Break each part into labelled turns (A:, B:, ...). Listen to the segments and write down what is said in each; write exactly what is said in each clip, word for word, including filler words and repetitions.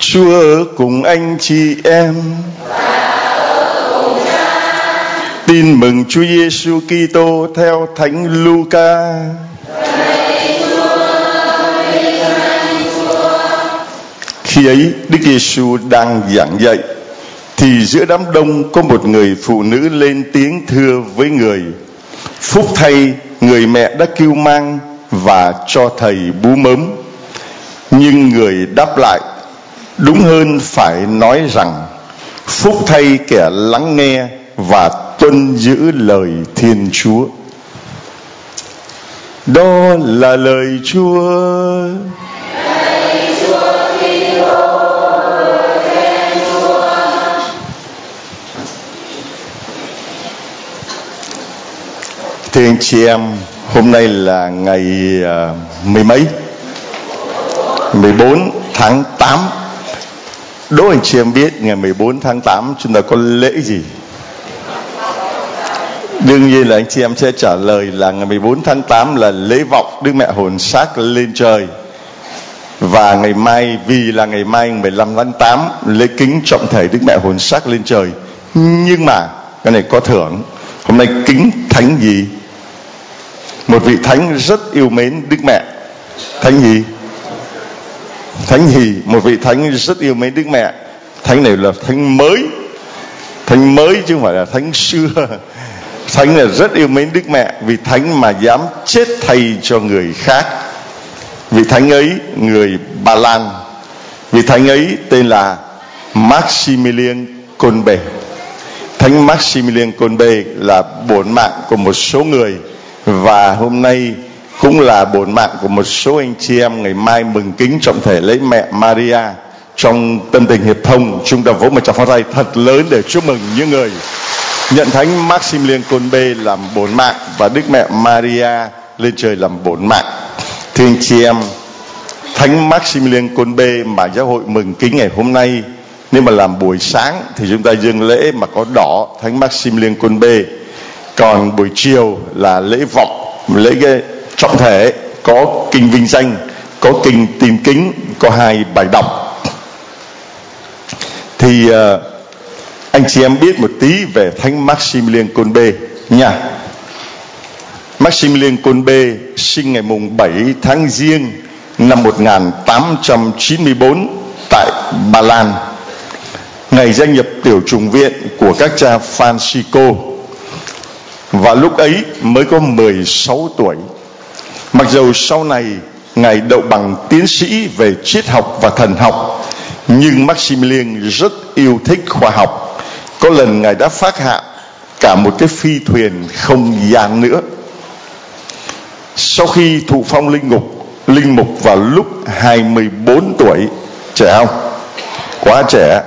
A: Chúa ở cùng anh chị em. Tin mừng Chúa Giêsu Kitô theo Thánh Luca. Khi ấy Đức Giêsu đang giảng dạy thì giữa đám đông có một người phụ nữ lên tiếng thưa với người: phúc thay người mẹ đã cưu mang và cho thầy bú mớm. Nhưng người đáp lại: đúng hơn phải nói rằng phúc thay kẻ lắng nghe và tuân giữ lời Thiên Chúa. Đó là lời Chúa. Thưa anh chị em, hôm nay là ngày uh, mười mấy mười bốn tháng tám. Đố anh chị em biết ngày mười bốn tháng tám chúng ta có lễ gì? Đương nhiên là anh chị em sẽ trả lời là ngày mười bốn tháng tám là lễ vọng Đức Mẹ Hồn Xác lên trời. Và ngày mai, vì là ngày mai mười lăm tháng tám, lễ kính trọng thể Đức Mẹ Hồn Xác lên trời. Nhưng mà cái này có thưởng. Hôm nay kính thánh gì? Một vị thánh rất yêu mến Đức Mẹ. Thánh gì? Thánh gì? Một vị thánh rất yêu mến Đức Mẹ. Thánh này là thánh mới. Thánh mới chứ không phải là thánh xưa. Thánh là rất yêu mến Đức Mẹ, vì thánh mà dám chết thay cho người khác. Vị thánh ấy người Ba Lan. Vị thánh ấy tên là Maximilien Kolbe. Thánh Maximilien Kolbe là bổn mạng của một số người, và hôm nay cũng là bổn mạng của một số anh chị em. Ngày mai mừng kính trọng thể lấy mẹ Maria trong Tân Tình Hiệp Thông. Chúng ta vỗ một tràng pháo tay thật lớn để chúc mừng những người nhận thánh Maximilien Kolbe làm bổn mạng và Đức Mẹ Maria lên trời làm bổn mạng. Thưa anh chị em, thánh Maximilien Kolbe mà giáo hội mừng kính ngày hôm nay, nếu mà làm buổi sáng thì chúng ta dâng lễ mà có đỏ thánh Maximilien Kolbe. Còn buổi chiều là lễ vọng, lễ trọng thể, có kinh vinh danh, có kinh tìm kính, có hai bài đọc. Thì uh, anh chị em biết một tí về thánh Maximilien Kolbe nha. Maximilien Kolbe sinh ngày mùng bảy tháng Giêng năm một nghìn tám trăm chín mươi tư tại Ba Lan. Ngày gia nhập tiểu chủng viện của các cha Francisco, và lúc ấy mới có mười sáu tuổi. Mặc dầu sau này Ngài đậu bằng tiến sĩ về triết học và thần học, nhưng Maximilien rất yêu thích khoa học. Có lần Ngài đã phác hạng cả một cái phi thuyền không gian nữa. Sau khi thụ phong linh mục, linh mục vào lúc hai mươi bốn tuổi, trẻ không? Quá trẻ,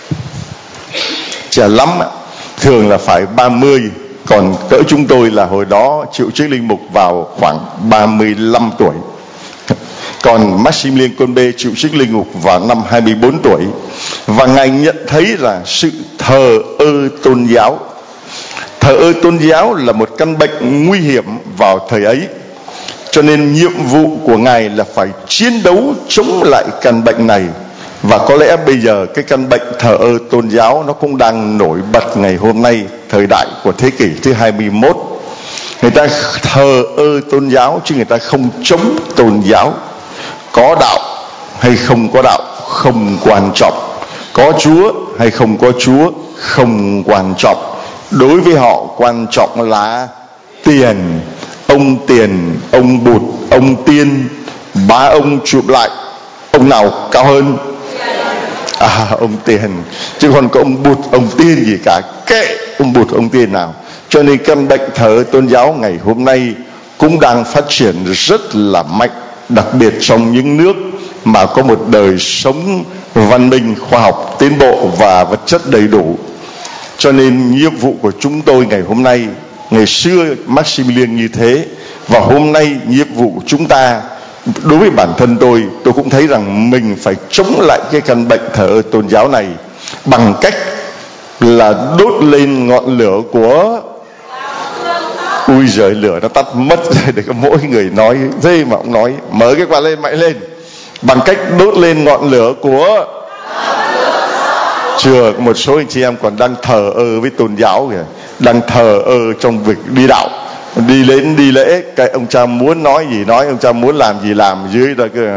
A: trẻ lắm, thường là phải ba mươi. Còn cỡ chúng tôi là hồi đó chịu chức linh mục vào khoảng ba mươi lăm tuổi. Còn Maximilien Kolbe chịu chức linh mục vào năm hai mươi bốn tuổi. Và Ngài nhận thấy là sự thờ ơ tôn giáo. Thờ ơ tôn giáo là một căn bệnh nguy hiểm vào thời ấy. Cho nên nhiệm vụ của Ngài là phải chiến đấu chống lại căn bệnh này. Và có lẽ bây giờ cái căn bệnh thờ ơ tôn giáo nó cũng đang nổi bật ngày hôm nay, thời đại của thế kỷ thứ hai mươi mốt. Người ta thờ ơ tôn giáo chứ người ta không chống tôn giáo. Có đạo hay không có đạo không quan trọng, có Chúa hay không có Chúa không quan trọng. Đối với họ quan trọng là tiền. Ông tiền, ông Bụt, ông Tiên, ba ông chụp lại, ông nào cao hơn? À, ông Tiền. Chứ còn có ông Bụt, ông Tiên gì cả, kệ ông Bụt, ông Tiên nào. Cho nên căn bệnh thờ tôn giáo ngày hôm nay cũng đang phát triển rất là mạnh, đặc biệt trong những nước mà có một đời sống văn minh, khoa học tiến bộ và vật chất đầy đủ. Cho nên nhiệm vụ của chúng tôi ngày hôm nay, ngày xưa Maximilien như thế, và hôm nay nhiệm vụ của chúng ta, đối với bản thân tôi, tôi cũng thấy rằng mình phải chống lại cái căn bệnh thờ ơ tôn giáo này bằng cách là đốt lên ngọn lửa của... Ui giời, lửa nó tắt mất rồi, để có mỗi người nói thế mà ông nói mở cái quạt lên mạnh lên. Bằng cách đốt lên ngọn lửa của Chưa, một số anh chị em còn đang thờ ơ với tôn giáo kìa, đang thờ ơ trong việc đi đạo, đi đến đi lễ, cái ông cha muốn nói gì nói, ông cha muốn làm gì làm, dưới đó cứ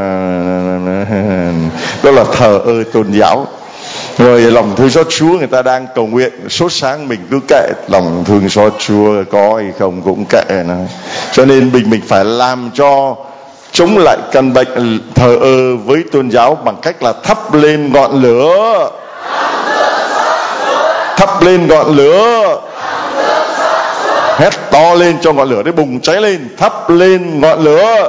A: đó là thờ ơ tôn giáo. Rồi lòng thương xót Chúa, người ta đang cầu nguyện sốt sáng mình cứ kệ lòng thương xót Chúa có hay không cũng kệ nó. Cho nên mình mình phải làm cho chống lại căn bệnh thờ ơ với tôn giáo bằng cách là thắp lên ngọn lửa, thắp lên ngọn lửa, hét to lên cho ngọn lửa đấy bùng cháy lên, thắp lên ngọn lửa.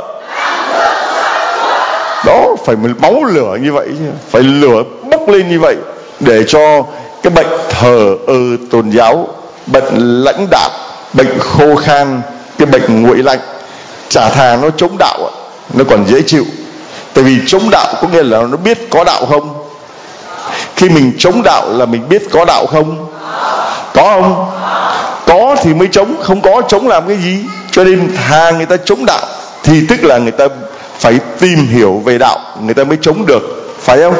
A: Đó, phải máu lửa như vậy, phải lửa bốc lên như vậy, để cho cái bệnh thờ ơ tôn giáo, bệnh lãnh đạo, bệnh khô khan, cái bệnh nguội lạnh, chả thà nó chống đạo nó còn dễ chịu. Tại vì chống đạo có nghĩa là nó biết có đạo không. Khi mình chống đạo là mình biết có đạo không? Có không? Có thì mới chống, không có chống làm cái gì? Cho nên thà người ta chống đạo thì tức là người ta phải tìm hiểu về đạo, người ta mới chống được, phải không?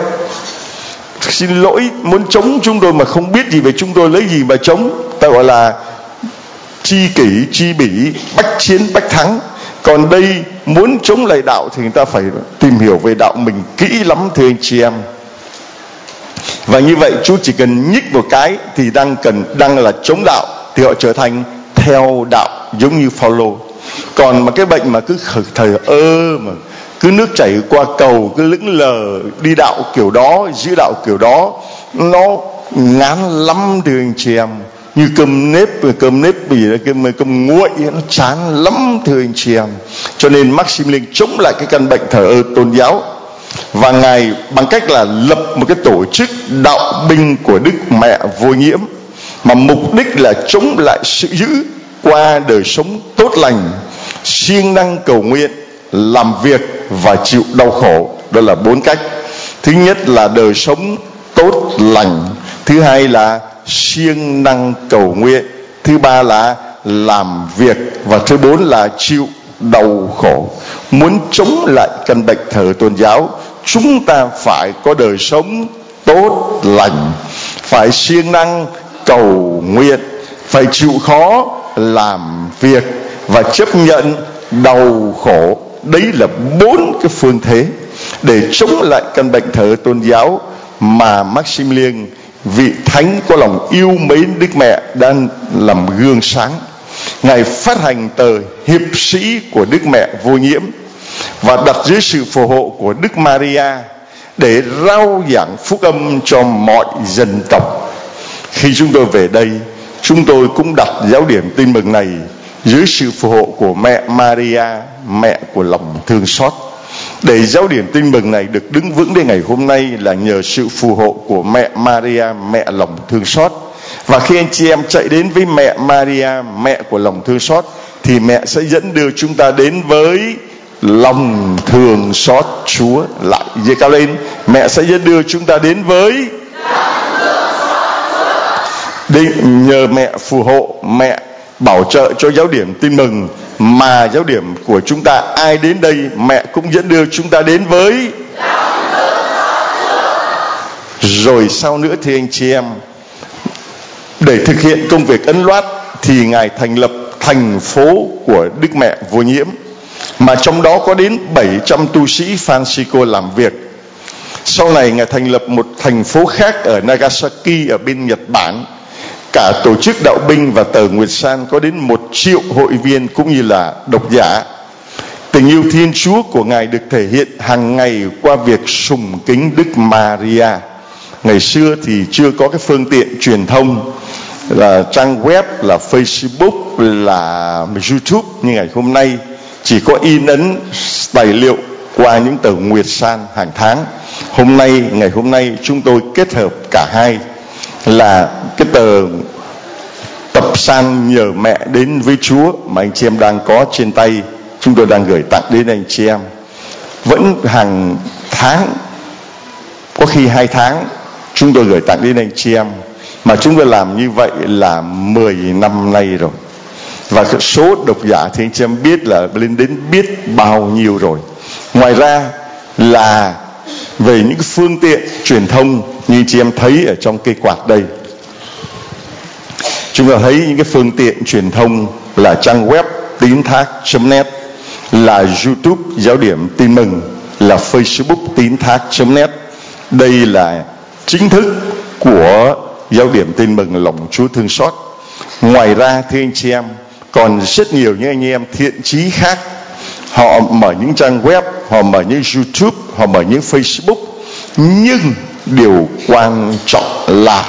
A: Xin lỗi, muốn chống chúng tôi mà không biết gì về chúng tôi lấy gì mà chống? Ta gọi là chi kỷ, chi bỉ, bách chiến, bách thắng. Còn đây muốn chống lại đạo thì người ta phải tìm hiểu về đạo mình kỹ lắm, thưa anh chị em. Và như vậy Chúa chỉ cần nhích một cái thì đang cần đang là chống đạo, thì họ trở thành theo đạo, giống như Phaolô. Còn mà cái bệnh mà cứ thờ ơ, mà cứ nước chảy qua cầu, cứ lững lờ đi đạo kiểu đó, giữ đạo kiểu đó, nó ngán lắm thưa anh chị em. Như cơm nếp, cơm nếp gì đó, cơm, cơm nguội, nó chán lắm thưa anh chị em. Cho nên Maximilian chống lại cái căn bệnh thờ ơ tôn giáo, và Ngài bằng cách là lập một cái tổ chức đạo binh của Đức Mẹ Vô Nhiễm, mà mục đích là chống lại sự dữ qua đời sống tốt lành, siêng năng cầu nguyện, làm việc và chịu đau khổ. Đó là bốn cách. Thứ nhất là đời sống tốt lành, thứ hai là siêng năng cầu nguyện, thứ ba là làm việc, và thứ bốn là chịu đau khổ. Muốn chống lại căn bệnh thờ tôn giáo, chúng ta phải có đời sống tốt lành, phải siêng năng cầu nguyện, phải chịu khó làm việc và chấp nhận đau khổ. Đấy là bốn cái phương thế để chống lại căn bệnh thờ tôn giáo mà Maximilian, vị thánh có lòng yêu mến Đức Mẹ, đang làm gương sáng. Ngài phát hành tờ Hiệp sĩ của Đức Mẹ Vô Nhiễm và đặt dưới sự phù hộ của Đức Maria để rao giảng phúc âm cho mọi dân tộc. Khi chúng tôi về đây, chúng tôi cũng đặt giáo điểm tin mừng này dưới sự phù hộ của mẹ Maria, mẹ của lòng thương xót. Để giáo điểm tin mừng này được đứng vững đến ngày hôm nay là nhờ sự phù hộ của mẹ Maria, mẹ lòng thương xót. Và khi anh chị em chạy đến với mẹ Maria, mẹ của lòng thương xót, thì mẹ sẽ dẫn đưa chúng ta đến với lòng thương xót Chúa. Lại giơ cao lên, mẹ sẽ dẫn đưa chúng ta đến với để nhờ mẹ phù hộ, mẹ bảo trợ cho giáo điểm tin mừng, mà giáo điểm của chúng ta ai đến đây mẹ cũng dẫn đưa chúng ta đến với. Rồi sau nữa thì anh chị em, để thực hiện công việc ấn loát thì Ngài thành lập thành phố của Đức Mẹ Vô Nhiễm, mà trong đó có đến bảy trăm tu sĩ Francisco làm việc. Sau này Ngài thành lập một thành phố khác ở Nagasaki ở bên Nhật Bản. Cả tổ chức đạo binh và tờ Nguyệt San có đến một triệu hội viên cũng như là độc giả. Tình yêu Thiên Chúa của Ngài được thể hiện hàng ngày qua việc sùng kính Đức Maria. Ngày xưa thì chưa có cái phương tiện truyền thông là trang web, là Facebook, là YouTube như ngày hôm nay. Chỉ có in ấn tài liệu qua những tờ Nguyệt San hàng tháng. Hôm nay, ngày hôm nay chúng tôi kết hợp cả hai, là cái tờ tập san nhờ mẹ đến với Chúa mà anh chị em đang có trên tay, chúng tôi đang gửi tặng đến anh chị em. Vẫn hàng tháng, có khi hai tháng chúng tôi gửi tặng đến anh chị em. Mà chúng tôi làm như vậy là mười năm nay rồi. Và số độc giả thì anh chị em biết là lên đến biết bao nhiêu rồi. Ngoài ra là về những phương tiện truyền thông như chị em thấy ở trong cây quạt đây. Chúng ta thấy những cái phương tiện truyền thông là trang web tín thác chấm net, là YouTube Giáo điểm Tin Mừng, là Facebook tín thác chấm net. Đây là chính thức của Giáo điểm Tin Mừng lòng Chúa thương xót. Ngoài ra thưa anh chị em, còn rất nhiều những anh em thiện chí khác, họ mở những trang web, họ mở những YouTube, họ mở những Facebook, nhưng điều quan trọng là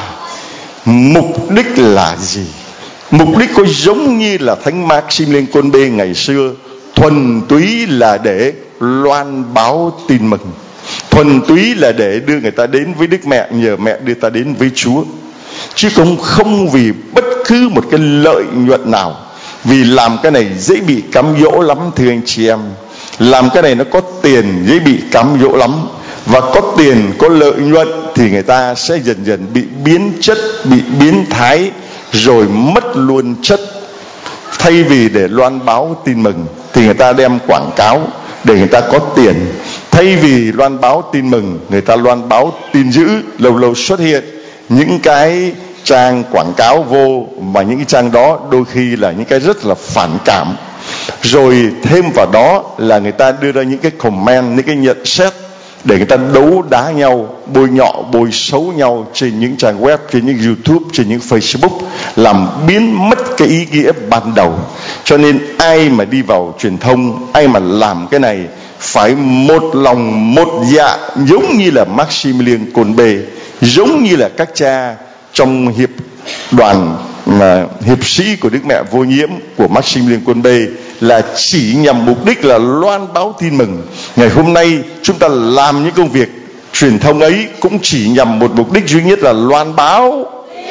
A: mục đích là gì? Mục đích có giống như là Thánh Maximilian Kolbe ngày xưa, thuần túy là để loan báo tin mừng, thuần túy là để đưa người ta đến với Đức Mẹ, nhờ mẹ đưa ta đến với Chúa, chứ không không vì bất cứ một cái lợi nhuận nào. Vì làm cái này dễ bị cám dỗ lắm thưa anh chị em. Làm cái này nó có tiền dễ bị cám dỗ lắm. Và có tiền, có lợi nhuận thì người ta sẽ dần dần bị biến chất, bị biến thái, rồi mất luôn chất. Thay vì để loan báo tin mừng thì người ta đem quảng cáo để người ta có tiền. Thay vì loan báo tin mừng, người ta loan báo tin dữ. Lâu lâu xuất hiện những cái trang quảng cáo vô, mà những cái trang đó đôi khi là những cái rất là phản cảm. Rồi thêm vào đó là người ta đưa ra những cái comment, những cái nhận xét để người ta đấu đá nhau, bôi nhọ, bôi xấu nhau trên những trang web, trên những YouTube, trên những Facebook, làm biến mất cái ý nghĩa ban đầu. Cho nên ai mà đi vào truyền thông, ai mà làm cái này phải một lòng một dạ, giống như là Maximilian Kolbe, giống như là các cha trong hiệp đoàn mà hiệp sĩ của Đức Mẹ Vô Nhiễm của Maximilian Kolbe, là chỉ nhằm mục đích là loan báo tin mừng. Ngày hôm nay chúng ta làm những công việc truyền thông ấy cũng chỉ nhằm một mục đích duy nhất là loan báo,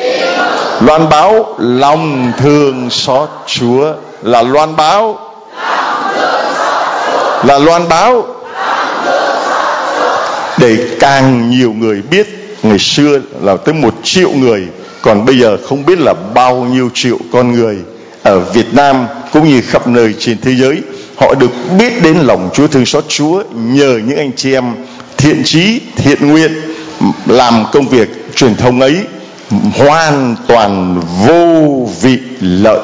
A: loan báo lòng thương xót Chúa, là loan báo, là loan báo để càng nhiều người biết. Ngày xưa là tới một triệu người, còn bây giờ không biết là bao nhiêu triệu con người ở Việt Nam cũng như khắp nơi trên thế giới, họ được biết đến lòng Chúa thương xót Chúa nhờ những anh chị em thiện chí, thiện nguyện làm công việc truyền thông ấy hoàn toàn vô vị lợi.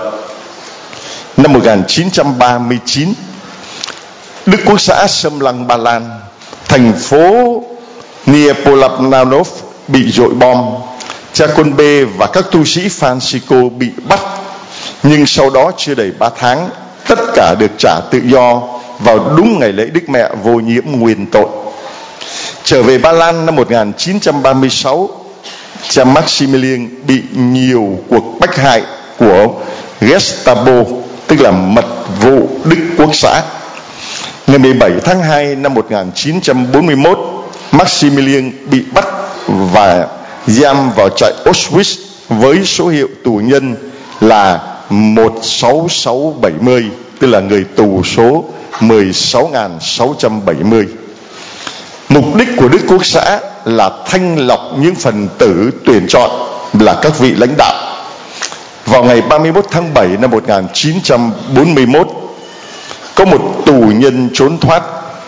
A: Năm một nghìn chín trăm ba mươi chín, Đức Quốc xã Xâm Lăng Ba Lan, thành phố Neapolanov bị dội bom. Cha Kolbe và các tu sĩ Francisco bị bắt, nhưng sau đó chưa đầy ba tháng, tất cả được trả tự do vào đúng ngày lễ Đức Mẹ Vô Nhiễm nguyên tội. Trở về Ba Lan năm một nghìn chín trăm ba mươi sáu, cha Maximilian bị nhiều cuộc bách hại của Gestapo, tức là mật vụ Đức Quốc xã. Ngày mười bảy tháng hai năm một nghìn chín trăm bốn mươi mốt, Maximilian bị bắt và giam vào trại Auschwitz với số hiệu tù nhân là một sáu sáu bảy mươi, tức là người tù số mười sáu nghìn sáu trăm bảy mươi. Mục đích của Đức Quốc xã là thanh lọc những phần tử tuyển chọn là các vị lãnh đạo. Vào ngày ba mươi mốt tháng bảy năm một nghìn chín trăm bốn mươi mốt, có một tù nhân trốn thoát.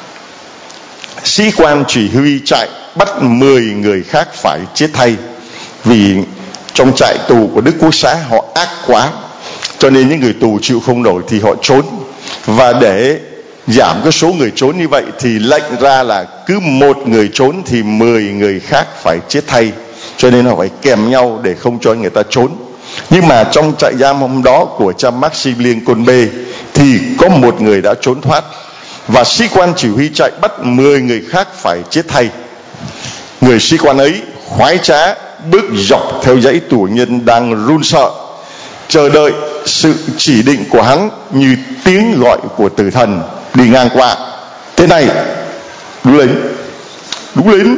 A: Sĩ quan chỉ huy trại bắt mười người khác phải chết thay, vì trong trại tù của Đức Quốc xã họ ác quá, cho nên những người tù chịu không nổi thì họ trốn. Và để giảm cái số người trốn như vậy thì lệnh ra là cứ một người trốn thì mười người khác phải chết thay, cho nên họ phải kèm nhau để không cho người ta trốn. Nhưng mà trong trại giam hôm đó của cha Maximilian Kolbe thì có một người đã trốn thoát, và sĩ quan chỉ huy trại bắt mười người khác phải chết thay. Người sĩ quan ấy khoái trá bước dọc theo dãy tù nhân đang run sợ, chờ đợi sự chỉ định của hắn như tiếng gọi của tử thần đi ngang qua. Thế này, đứng lên, đứng lên,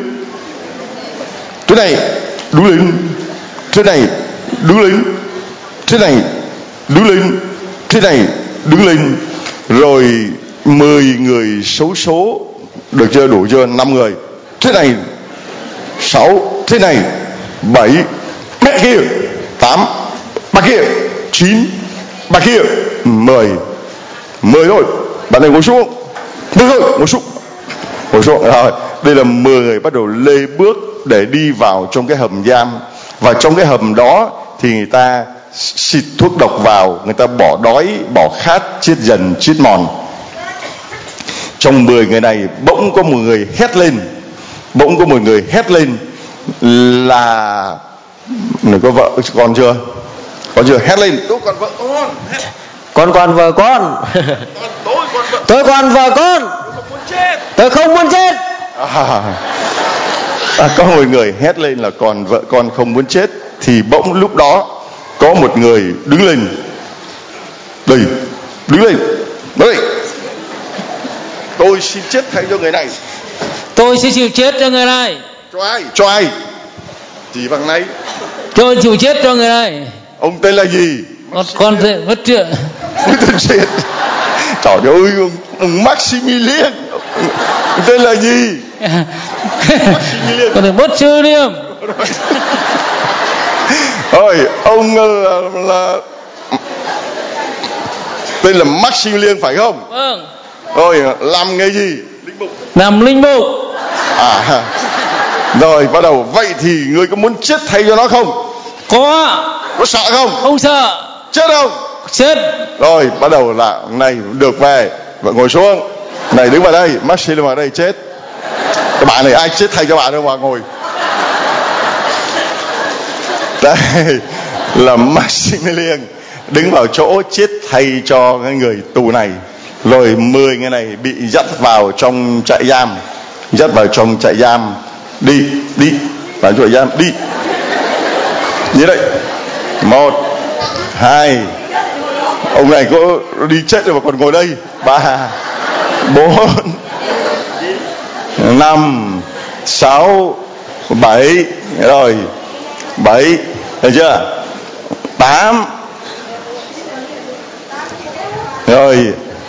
A: thế này, đứng lên, thế này, đứng lên, thế này, đứng lên, thế này, đứng lên. Rồi mười người xấu số, được chưa, đủ chưa? Năm người, thế này, sáu, thế này, bảy, mẹ kia, tám, bà kia, chín, bà kia, mười, mười thôi. Bạn này ngồi xuống, được rồi, ngồi xuống, ngồi xuống. Rồi đây là mười người bắt đầu lê bước để đi vào trong cái hầm giam, và trong cái hầm đó thì người ta xịt thuốc độc vào, người ta bỏ đói bỏ khát, chết dần chết mòn. Trong mười người này bỗng có một người hét lên, bỗng có một người hét lên là người có vợ con chưa? Con chưa? Hét lên, tôi còn vợ con.
B: Con còn vợ con.
A: Tôi còn vợ.
B: Tôi còn vợ con. Tôi không muốn chết.
A: À, à, có một người hét lên là còn vợ con không muốn chết, thì bỗng lúc đó có một người đứng lên. Đây, đứng lên. Đây, tôi xin chết thay cho người này.
B: Tôi sẽ chịu chết cho người này.
A: Cho ai? Cho ai? Chỉ bằng này.
B: Tôi chịu chết cho người này.
A: Ông tên là gì?
B: Con con tên mất chuyện.
A: Mất chuyện. Trời ơi, ông, ông Maximilian. Ông tên là gì?
B: Con tên mất chữ liêm.
A: Ôi, ông là, là tên là Maximilian phải không?
B: Vâng.
A: Rồi, làm nghề gì?
B: Linh mục. Làm linh mục.
A: À, rồi bắt đầu. Vậy thì ngươi có muốn chết thay cho nó không?
B: Có.
A: Có sợ không?
B: Không sợ.
A: Chết không?
B: Chết.
A: Rồi bắt đầu là này được về, và ngồi xuống. Này đứng vào đây, Maximilian vào đây chết. Các bạn này ai chết thay cho bạn đâu mà ngồi. Đây là Maximilian đứng vào chỗ chết thay cho cái người tù này. Rồi mười người này bị dắt vào trong trại giam, dắt vào trong trại giam. Đi, đi, vào trại giam, đi. Như đây. Một, hai. Ông này có đi chết rồi mà còn ngồi đây. Ba, bốn, năm, sáu, bảy. Rồi, bảy, thấy chưa? Tám. Rồi,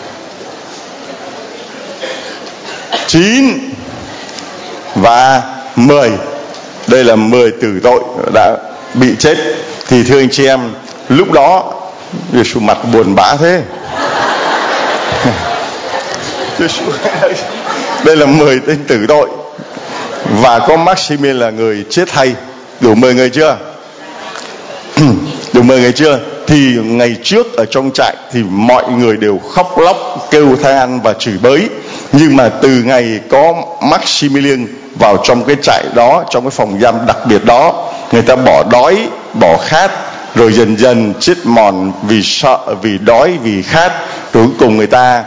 A: chín và mười. Đây là mười tử tội đã bị chết. Thì thưa anh chị em, lúc đó Giê-xu mặt buồn bã thế. Đây là mười tên tử tội, và có Maximilian là người chết thay. Đủ mười người chưa? Đủ mười người chưa? Thì ngày trước ở trong trại thì mọi người đều khóc lóc, kêu than và chửi bới. Nhưng mà từ ngày có Maximilian vào trong cái trại đó, trong cái phòng giam đặc biệt đó, người ta bỏ đói, bỏ khát, rồi dần dần chết mòn vì sợ, vì đói, vì khát. Rồi cuối cùng người ta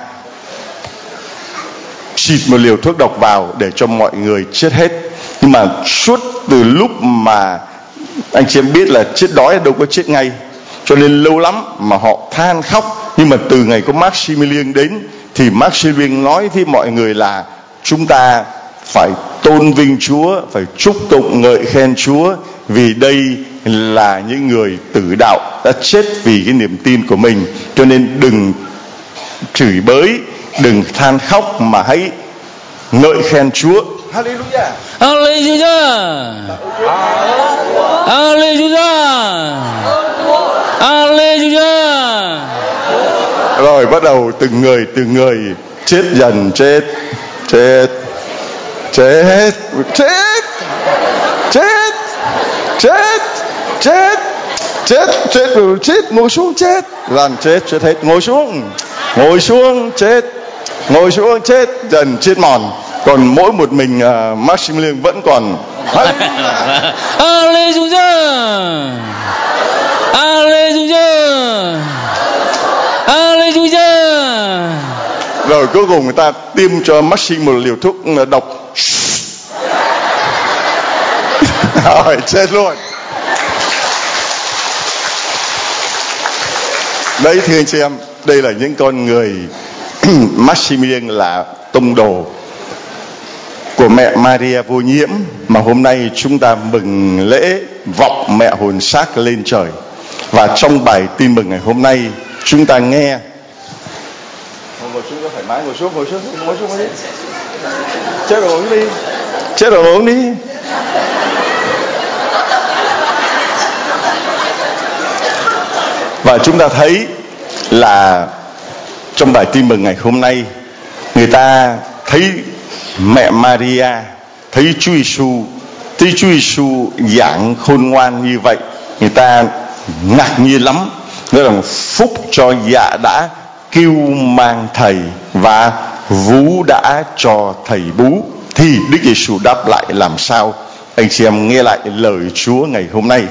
A: xịt một liều thuốc độc vào để cho mọi người chết hết. Nhưng mà suốt từ lúc mà anh chị em biết là chết đói đâu có chết ngay, cho nên lâu lắm mà họ than khóc. Nhưng mà từ ngày có Maximilian đến thì Maximilian nói với mọi người là chúng ta phải tôn vinh Chúa, phải chúc tụng ngợi khen Chúa, vì đây là những người tử đạo đã chết vì cái niềm tin của mình. Cho nên đừng chửi bới, đừng than khóc, mà hãy ngợi khen Chúa. Hallelujah.
B: Hallelujah. Hallelujah. Hallelujah.
A: Rồi bắt đầu từng người từng người chết dần, chết chết chết chết chết chết chết chết chết rồi chết, ngồi xuống chết, dần chết chết hết, ngồi xuống ngồi xuống chết, ngồi xuống chết, dần chết mòn. Còn mỗi một mình uh, Maximilian vẫn còn.
B: Hallelujah. Hallelujah. Hallelujah.
A: Rồi cuối cùng người ta tiêm cho Maxim một liều thuốc độc. Rồi chết luôn. Đấy thưa anh chị em, đây là những con người Maximilian là tông đồ của mẹ Maria vô nhiễm, mà hôm nay chúng ta mừng lễ vọng mẹ hồn xác lên trời. Và trong bài tin mừng ngày hôm nay chúng ta nghe. Ngồi xuống có thoải mái, ngồi xuống, ngồi xuống, ngồi xuống, ngồi đi. Chết rồi uống đi, chết rồi uống đi. Và chúng ta thấy là trong bài tin mừng ngày hôm nay, người ta thấy mẹ Maria thấy Chúa Giêsu, thấy Chúa Giêsu giảng khôn ngoan như vậy, người ta ngạc nhiên lắm. Nói rằng phúc cho dạ đã kêu mang thầy và vú đã cho thầy bú. Thì Đức Giêsu đáp lại làm sao? Anh chị em nghe lại lời Chúa ngày hôm nay.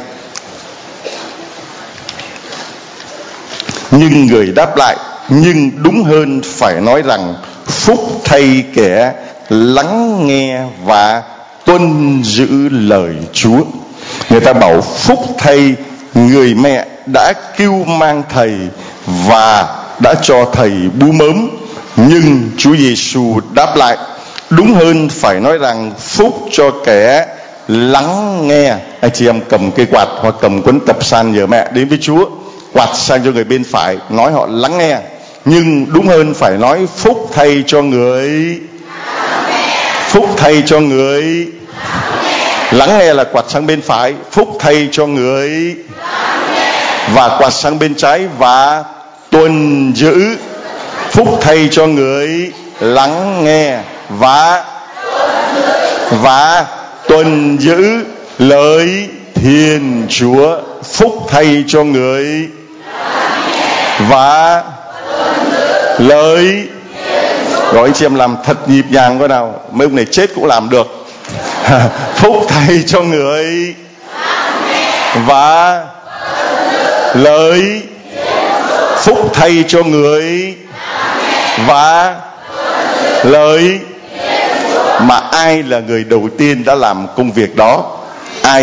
A: Nhưng người đáp lại, nhưng đúng hơn phải nói rằng phúc thay kẻ lắng nghe và tuân giữ lời Chúa. Người ta bảo phúc thay người mẹ đã kêu mang thầy và đã cho thầy bú mớm. Nhưng Chúa Giêsu đáp lại, đúng hơn phải nói rằng phúc cho kẻ lắng nghe. Anh chị em cầm cây quạt hoặc cầm cuốn tập san nhờ mẹ đến với Chúa, quạt sang cho người bên phải, nói họ lắng nghe. Nhưng đúng hơn phải nói phúc thay cho người phúc thay cho người lắng nghe là quạt sang bên phải, phúc thay cho người và quạt sang bên trái và tuân giữ. Phúc thay cho người lắng nghe và và tuân giữ lời Thiên Chúa. Phúc thay cho người và lời. Rồi anh chị em làm thật nhịp nhàng coi nào, mấy ông này chết cũng làm được. Phúc thay cho người và lời. Phúc thay cho người và lời. Mà ai là người đầu tiên đã làm công việc đó? Ai?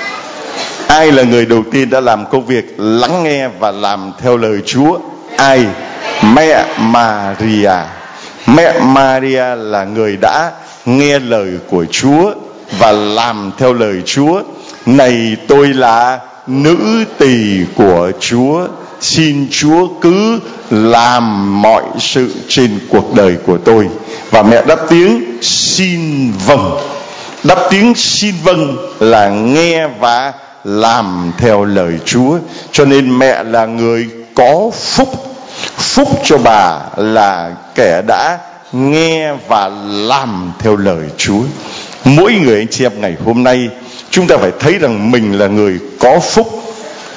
A: Ai là người đầu tiên đã làm công việc lắng nghe và làm theo lời Chúa? Ai? Mẹ Maria. Mẹ Maria là người đã nghe lời của Chúa và làm theo lời Chúa. Này tôi là nữ tỳ của Chúa, xin Chúa cứ làm mọi sự trên cuộc đời của tôi. Và mẹ đáp tiếng xin vâng. Đáp tiếng xin vâng là nghe và làm theo lời Chúa. Cho nên mẹ là người có phúc. Phúc cho bà là kẻ đã nghe và làm theo lời Chúa. Mỗi người anh chị em ngày hôm nay, chúng ta phải thấy rằng mình là người có phúc.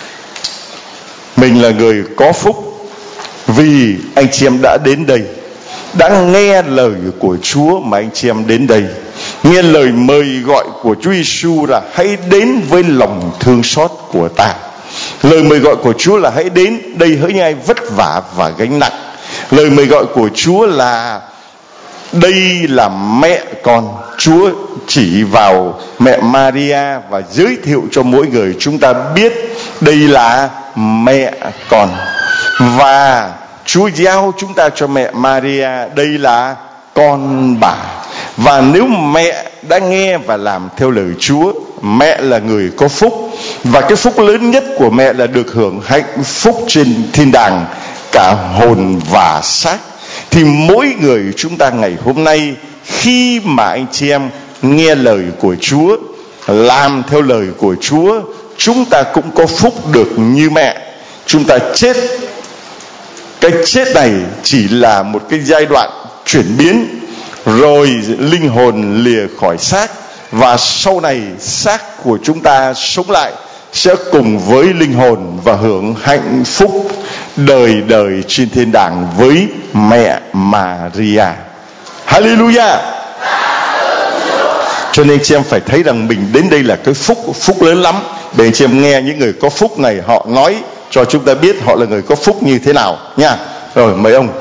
A: Mình là người có phúc vì anh chị em đã đến đây, đã nghe lời của Chúa mà anh chị em đến đây. Nghe lời mời gọi của Chúa Giêsu là hãy đến với lòng thương xót của ta. Lời mời gọi của Chúa là hãy đến đây hỡi những ai vất vả và gánh nặng. Lời mời gọi của Chúa là đây là mẹ con. Chúa chỉ vào mẹ Maria và giới thiệu cho mỗi người chúng ta biết đây là mẹ con. Và Chúa giao chúng ta cho mẹ Maria, đây là con bà. Và nếu mẹ đã nghe và làm theo lời Chúa, mẹ là người có phúc. Và cái phúc lớn nhất của mẹ là được hưởng hạnh phúc trên thiên đàng, cả hồn và xác. Thì mỗi người chúng ta ngày hôm nay, khi mà anh chị em nghe lời của Chúa, làm theo lời của Chúa, chúng ta cũng có phúc được như mẹ. Chúng ta chết, cái chết này chỉ là một cái giai đoạn chuyển biến, rồi linh hồn lìa khỏi xác, và sau này xác của chúng ta sống lại, sẽ cùng với linh hồn và hưởng hạnh phúc đời đời trên thiên đàng với mẹ Maria. Hallelujah. Cho nên chị em phải thấy rằng mình đến đây là cái phúc phúc lớn lắm. Để chị em nghe những người có phúc này họ nói cho chúng ta biết họ là người có phúc như thế nào nha. Rồi mời ông.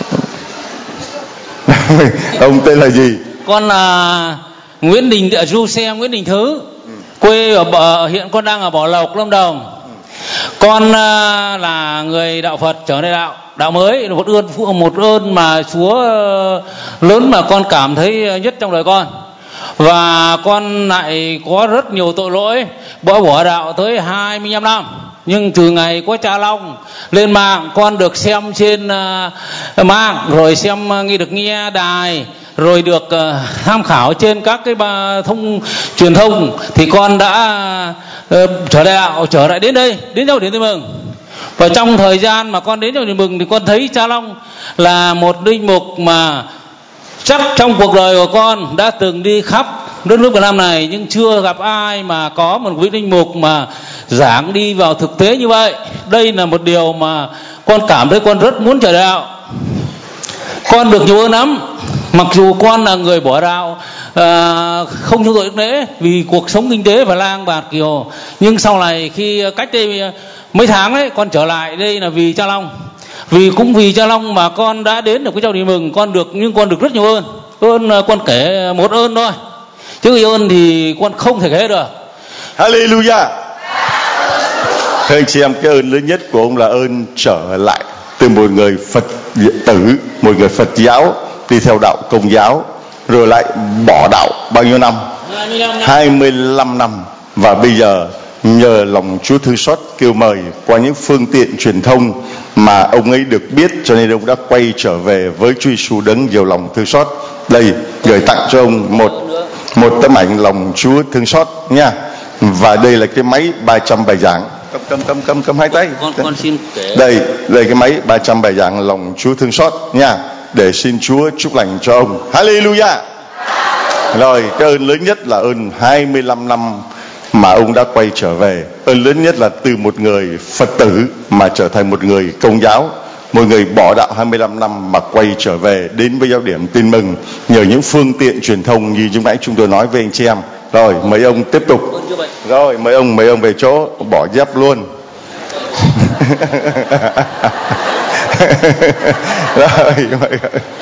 A: Ông tên là gì?
B: Con là Nguyễn Đình Du Xe Nguyễn Đình Thứ, quê ở, ở hiện con đang ở Bảo Lộc, Lâm Đồng. Con uh, là người đạo Phật trở nên đạo đạo mới, một ơn một ơn mà Chúa uh, lớn mà con cảm thấy nhất trong đời con. Và con lại có rất nhiều tội lỗi, bỏ bỏ đạo tới hai mươi lăm năm. Nhưng từ ngày có Cha Long lên mạng, con được xem trên uh, mạng, rồi xem uh, nghe được nghe đài, rồi được uh, tham khảo trên các cái bà thông truyền thông, thì con đã uh, trở lại đạo, trở lại đến đây, đến đâu đến đây mừng. Và trong thời gian mà con đến đâu để mừng thì con thấy Cha Long là một linh mục mà Chắc trong cuộc đời của con đã từng đi khắp đất nước Việt Nam này, nhưng chưa gặp ai mà có một vị linh mục mà giảng đi vào thực tế như vậy. Đây là một điều mà con cảm thấy con rất muốn trở đạo. Con được nhiều ơn lắm, mặc dù con là người bỏ đạo, à, không theo dõi đức lễ vì cuộc sống kinh tế và lang bạt kiểu, nhưng sau này khi cách đây mấy tháng ấy, con trở lại đây là vì Cha Long. Vì cũng vì Cha Long mà con đã đến được cái Giáo Đi Mừng, con được nhưng con được rất nhiều ơn. Ơn con kể một ơn thôi, chứ cái ơn thì con không thể kể được.
A: Hallelujah. Thưa anh chị em, cái ơn lớn nhất của ông là ơn trở lại từ một người Phật tử, một người Phật giáo đi theo đạo Công giáo, rồi lại bỏ đạo bao nhiêu năm? hai mươi lăm năm. Và bây giờ nhờ lòng Chúa thương xót kêu mời qua những phương tiện truyền thông mà ông ấy được biết, cho nên ông đã quay trở về với Chúa Giêsu đấng nhiều lòng thương xót. Đây, gửi tặng cho ông một một tấm ảnh lòng Chúa thương xót nha. Và đây là cái máy ba trăm bài giảng. Cầm cầm cầm cầm cầm hai tay.
B: Con con xin kể.
A: Đây, đây cái máy ba trăm bài giảng lòng Chúa thương xót nha, để xin Chúa chúc lành cho ông. Hallelujah. Rồi, cái ơn lớn nhất là ơn hai mươi lăm năm mà ông đã quay trở về. Ơn lớn nhất là từ một người Phật tử mà trở thành một người Công giáo, một người bỏ đạo hai mươi lăm năm mà quay trở về đến với Giáo điểm Tin Mừng nhờ những phương tiện truyền thông như chúng nãy chúng tôi nói với anh chị em. Rồi, mời ông tiếp tục. Rồi, mời ông mời ông về chỗ, bỏ dép luôn. Rồi, mời.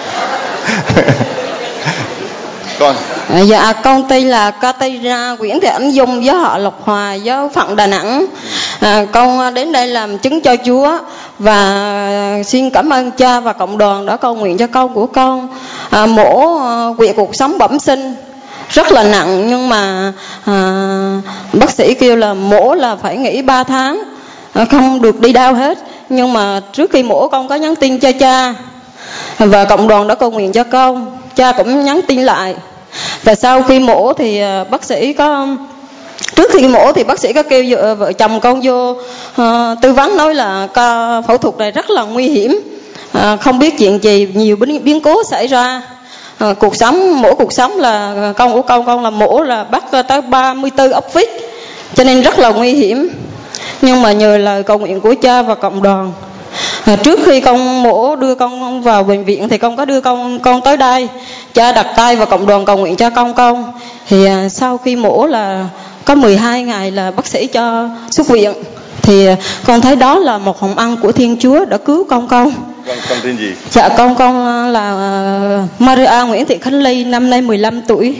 A: Con.
C: À, dạ con tên là Caterina Nguyễn Thị Ánh Dung, giáo họ Lộc Hòa, giáo phận Đà Nẵng. À, con đến đây làm chứng cho Chúa và xin cảm ơn cha và cộng đoàn đã cầu nguyện cho con của con. À, mổ quỵ cuộc sống bẩm sinh rất là nặng, nhưng mà à, bác sĩ kêu là mổ là phải nghỉ ba tháng, à, không được đi đâu hết. Nhưng mà trước khi mổ con có nhắn tin cho cha và cộng đoàn đã cầu nguyện cho con, cha cũng nhắn tin lại. Và sau khi mổ thì bác sĩ có trước khi mổ thì bác sĩ có kêu vợ, vợ chồng con vô uh, tư vấn, nói là ca phẫu thuật này rất là nguy hiểm, uh, không biết chuyện gì, nhiều biến, biến cố xảy ra. Uh, cuộc sống mổ cuộc sống là con của con con là mổ là bắt tới ba mươi tư ốc vít, cho nên rất là nguy hiểm. Nhưng mà nhờ lời cầu nguyện của cha và cộng đoàn, À, trước khi con mổ đưa con vào bệnh viện thì con có đưa con con tới đây, cha đặt tay và cộng đoàn cầu nguyện cho con con thì à, sau khi mổ là có mười hai ngày là bác sĩ cho xuất viện. Thì à, con thấy đó là một hồng ân của Thiên Chúa đã cứu con con.
A: Con con tên gì?
C: Dạ con con là à, Maria Nguyễn Thị Khánh Ly, năm nay mười lăm tuổi.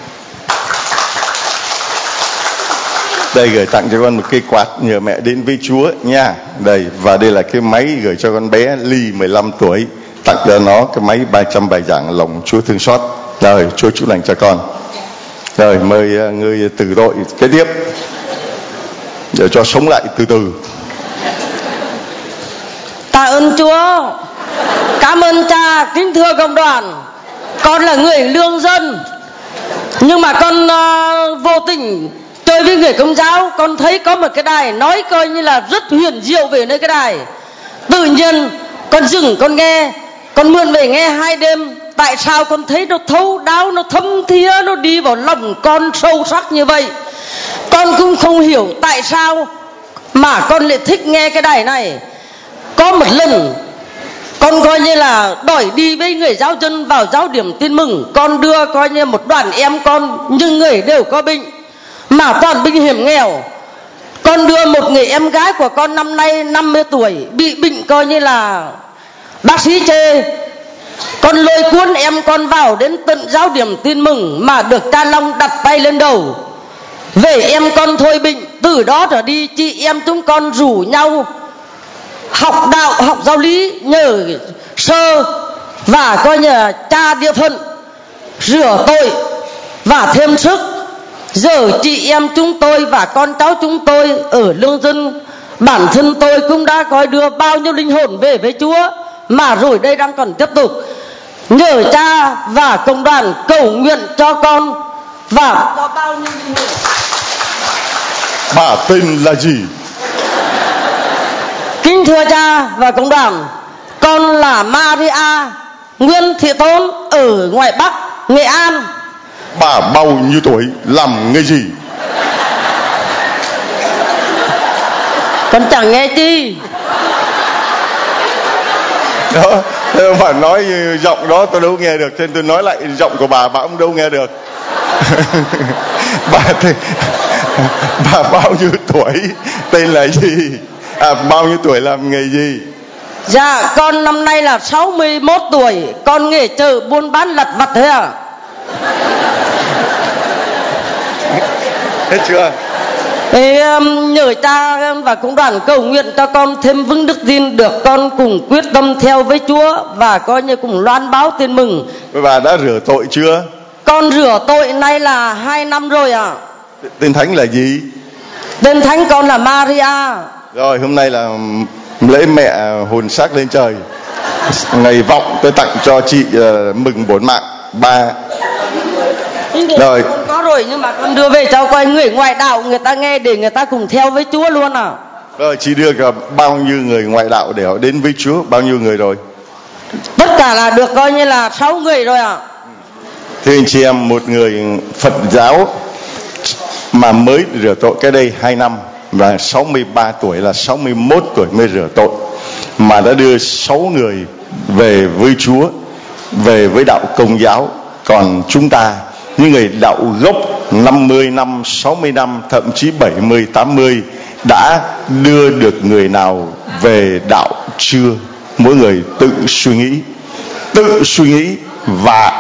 A: Đây gửi tặng cho con một cây quạt nhờ mẹ đến với Chúa nha. Đây, và đây là cái máy gửi cho con bé Ly mười lăm tuổi, tặng cho nó cái máy ba trăm bài giảng lòng Chúa thương xót. Rồi, Chúa chúc lành cho con. Rồi, mời người tử tội kế tiếp để cho sống lại từ từ.
D: Tạ ơn Chúa, cảm ơn cha. Kính thưa cộng đoàn, con là người lương dân, nhưng mà con uh, vô tình chơi với người Công giáo, con thấy có một cái đài nói coi như là rất huyền diệu về nơi cái đài. Tự nhiên con dừng con nghe, con mượn về nghe hai đêm. Tại sao con thấy nó thấu đáo, nó thấm thía, nó đi vào lòng con sâu sắc như vậy. Con cũng không hiểu tại sao mà con lại thích nghe cái đài này. Có một lần con coi như là đòi đi với người giáo dân vào Giáo điểm Tin Mừng, con đưa coi như một đoàn em con, nhưng người đều có bệnh mà toàn bệnh hiểm nghèo. Con đưa một người em gái của con năm nay năm mươi tuổi, bị bệnh coi như là bác sĩ chê. Con lôi cuốn em con vào đến tận Giáo điểm Tin Mừng mà được Cha Long đặt tay lên đầu. Về em con thôi bệnh, từ đó trở đi chị em chúng con rủ nhau học đạo, học giáo lý nhờ sơ và coi như là cha địa phận rửa tội và thêm sức. Giờ chị em chúng tôi và con cháu chúng tôi ở lương dân, bản thân tôi cũng đã coi đưa bao nhiêu linh hồn về với Chúa, mà rồi đây đang còn tiếp tục. Nhờ cha và cộng đoàn cầu nguyện cho con và có bao nhiêu linh hồn.
A: Bà tên là gì?
D: Kính thưa cha và cộng đoàn, con là Maria Nguyên Thị Tôn ở ngoài Bắc Nghệ An.
A: Bà bao nhiêu tuổi, làm nghề gì?
D: Con chẳng nghe chi.
A: Đó, bà nói giọng đó tôi đâu nghe được, cho nên tôi nói lại giọng của bà, bà cũng đâu nghe được. Bà thì, bà bao nhiêu tuổi, tên là gì, à, bao nhiêu tuổi, làm nghề gì?
D: Dạ con năm nay là sáu mươi mốt tuổi, con nghề chợ buôn bán lặt vặt thế à?
A: Hết chưa?
D: Thì um, nhờ cha và cũng đoàn cầu nguyện cho con thêm vững đức tin, được con cùng quyết tâm theo với Chúa và coi như cùng loan báo tin mừng.
A: Bà đã rửa tội chưa?
D: Con rửa tội nay là hai năm rồi ạ. À.
A: Tên thánh là gì?
D: Tên thánh con là Maria.
A: Rồi hôm nay là lễ mẹ hồn xác lên trời. Ngày vọng tôi tặng cho chị uh, mừng bốn mạng ba. Rồi
D: có rồi, nhưng mà con đưa về cho coi người ngoại đạo người ta nghe để người ta cùng theo với Chúa luôn à.
A: Rồi chị đưa cả bao nhiêu người ngoại đạo để họ đến với Chúa, bao nhiêu người rồi?
D: Tất cả là được coi như là sáu người rồi ạ. À.
A: Thưa anh chị em, một người Phật giáo mà mới rửa tội cái đây hai năm và sáu mươi ba tuổi, là sáu mươi mốt tuổi mới rửa tội, mà đã đưa sáu người về với Chúa, về với đạo Công giáo. Còn chúng ta, những người đạo gốc năm mươi năm, sáu mươi năm, thậm chí bảy mươi, tám mươi, đã đưa được người nào về đạo chưa? Mỗi người tự suy nghĩ, tự suy nghĩ và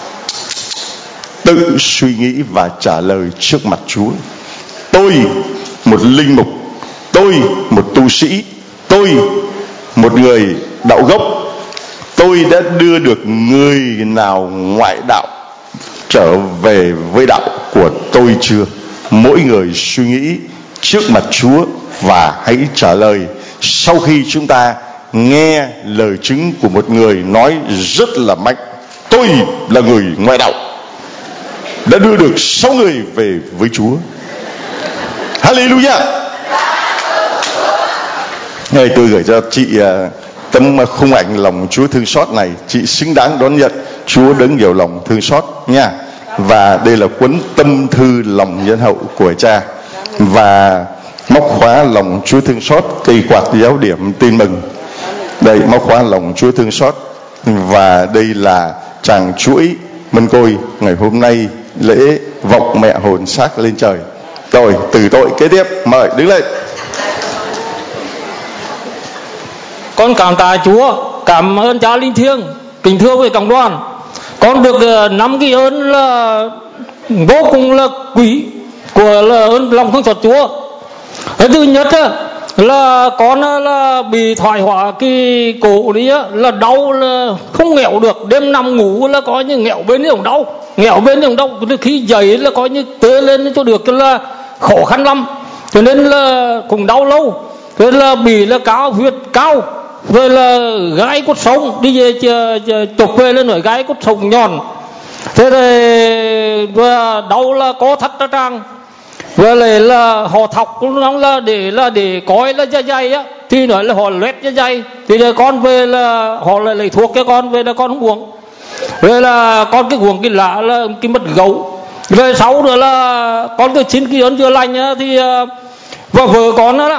A: tự suy nghĩ và trả lời trước mặt Chúa. Tôi một linh mục, tôi một tu sĩ, tôi một người đạo gốc, tôi đã đưa được người nào ngoại đạo trở về với đạo của tôi chưa? Mỗi người suy nghĩ trước mặt Chúa và hãy trả lời. Sau khi chúng ta nghe lời chứng của một người nói rất là mạnh, tôi là người ngoại đạo, đã đưa được sáu người về với Chúa. Hallelujah. Ngày tôi gửi cho chị uh, tấm khung ảnh lòng Chúa thương xót này. Chị xứng đáng đón nhận Chúa đấng nhiều lòng thương xót nha. Và đây là cuốn tâm thư lòng nhân hậu của cha, và móc khóa lòng Chúa thương xót, cây quạt giáo điểm tin mừng. Đây móc khóa lòng Chúa thương xót, và đây là tràng chuỗi mân côi ngày hôm nay lễ vọng mẹ hồn xác lên trời. Rồi từ tội kế tiếp, mời đứng lên.
B: Con cảm tạ Chúa, cảm ơn Cha linh thiêng, kính thưa với cộng đoàn. Con được năm cái ơn là vô cùng là quý của là ơn lòng thương xót Chúa. Cái thứ nhất là con là bị thoái hóa cái cổ đi á, là đau, là không nghẹo được, đêm nằm ngủ là có như nghẹo bên cũng đau, nghẹo bên cũng đau, khi dậy là có như tê lên cho được, là khó khăn lắm, cho nên là cũng đau lâu. Thế là bị là cao huyết cao, rồi là gai cốt sống, đi về chụp về lên nổi gai cốt sống nhọn. Thế thì đau là có thắt ra trang, rồi lại là họ thọc nó là để là để coi là da dày á, thì nói là họ loét da dày, thì rồi con về là họ lại lấy thuốc cho con về là con không uống, rồi là con cái uống cái lạ là cái mật gấu. Rồi sau nữa là con cứ chín cái ơn chưa lành á, thì và vợ con đó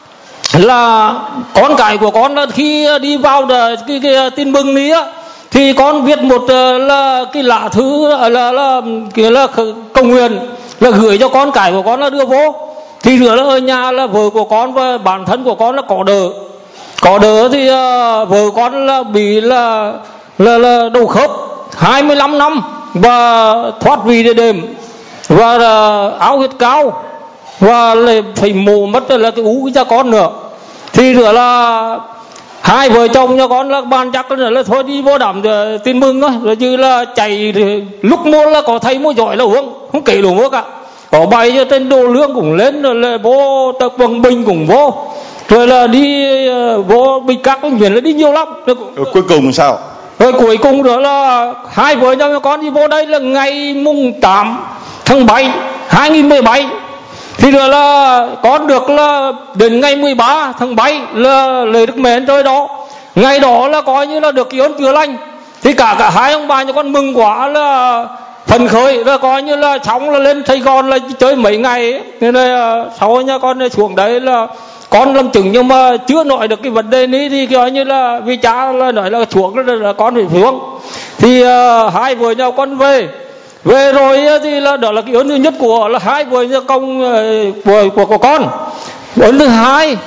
B: là con cái của con là khi đi vào cái, cái, cái tin mừng đi á, thì con viết một là cái lá thư là là, là, là cầu nguyện, là gửi cho con cái của con là đưa vô. Thì nữa là ở nhà là vợ của con và bản thân của con là có đỡ, có đỡ thì uh, vợ con là bị là là, là đầu khớp hai mươi lăm năm và thoát vị địa đệm và uh, áo huyết cao, và lại phải mổ mất là cái ú cho con nữa. Thì nữa là hai vợ chồng cho con là bàn chắc là, là thôi đi vô đảm tin mừng thôi, rồi chứ là chạy thì lúc mua là có thầy mua giỏi là uống, không kể đủ mua cả, có bài cho trên đồ lương cũng lên, rồi là vô tập quần bình cũng vô, rồi là đi uh, vô bị các bệnh viện là đi nhiều lắm. Rồi,
A: rồi cuối cùng sao?
B: Rồi cuối cùng nữa là hai vợ chồng cho con đi vô đây là ngày mùng tám tháng bảy hai nghìn mười bảy. Thì rồi là con được là đến ngày mười ba tháng bảy là lễ Đức Mẹ Trời đó, ngày đó là coi như là được cái ơn chữa lành.
E: thì cả cả hai ông bà nhà con mừng quá là phấn khởi, là coi như là xong là lên Sài Gòn là chơi mấy ngày ấy. Nên là sau nha con xuống đấy là con làm chứng, nhưng mà chưa nói được cái vấn đề này thì coi như là vì cha là nói là xuống là, là con phải xuống. Thì uh, hai vợ nhau con về về rồi thì là đó là cái ơn thứ nhất của là hai vợ nhà công uh, của, của của con. Ơn thứ hai,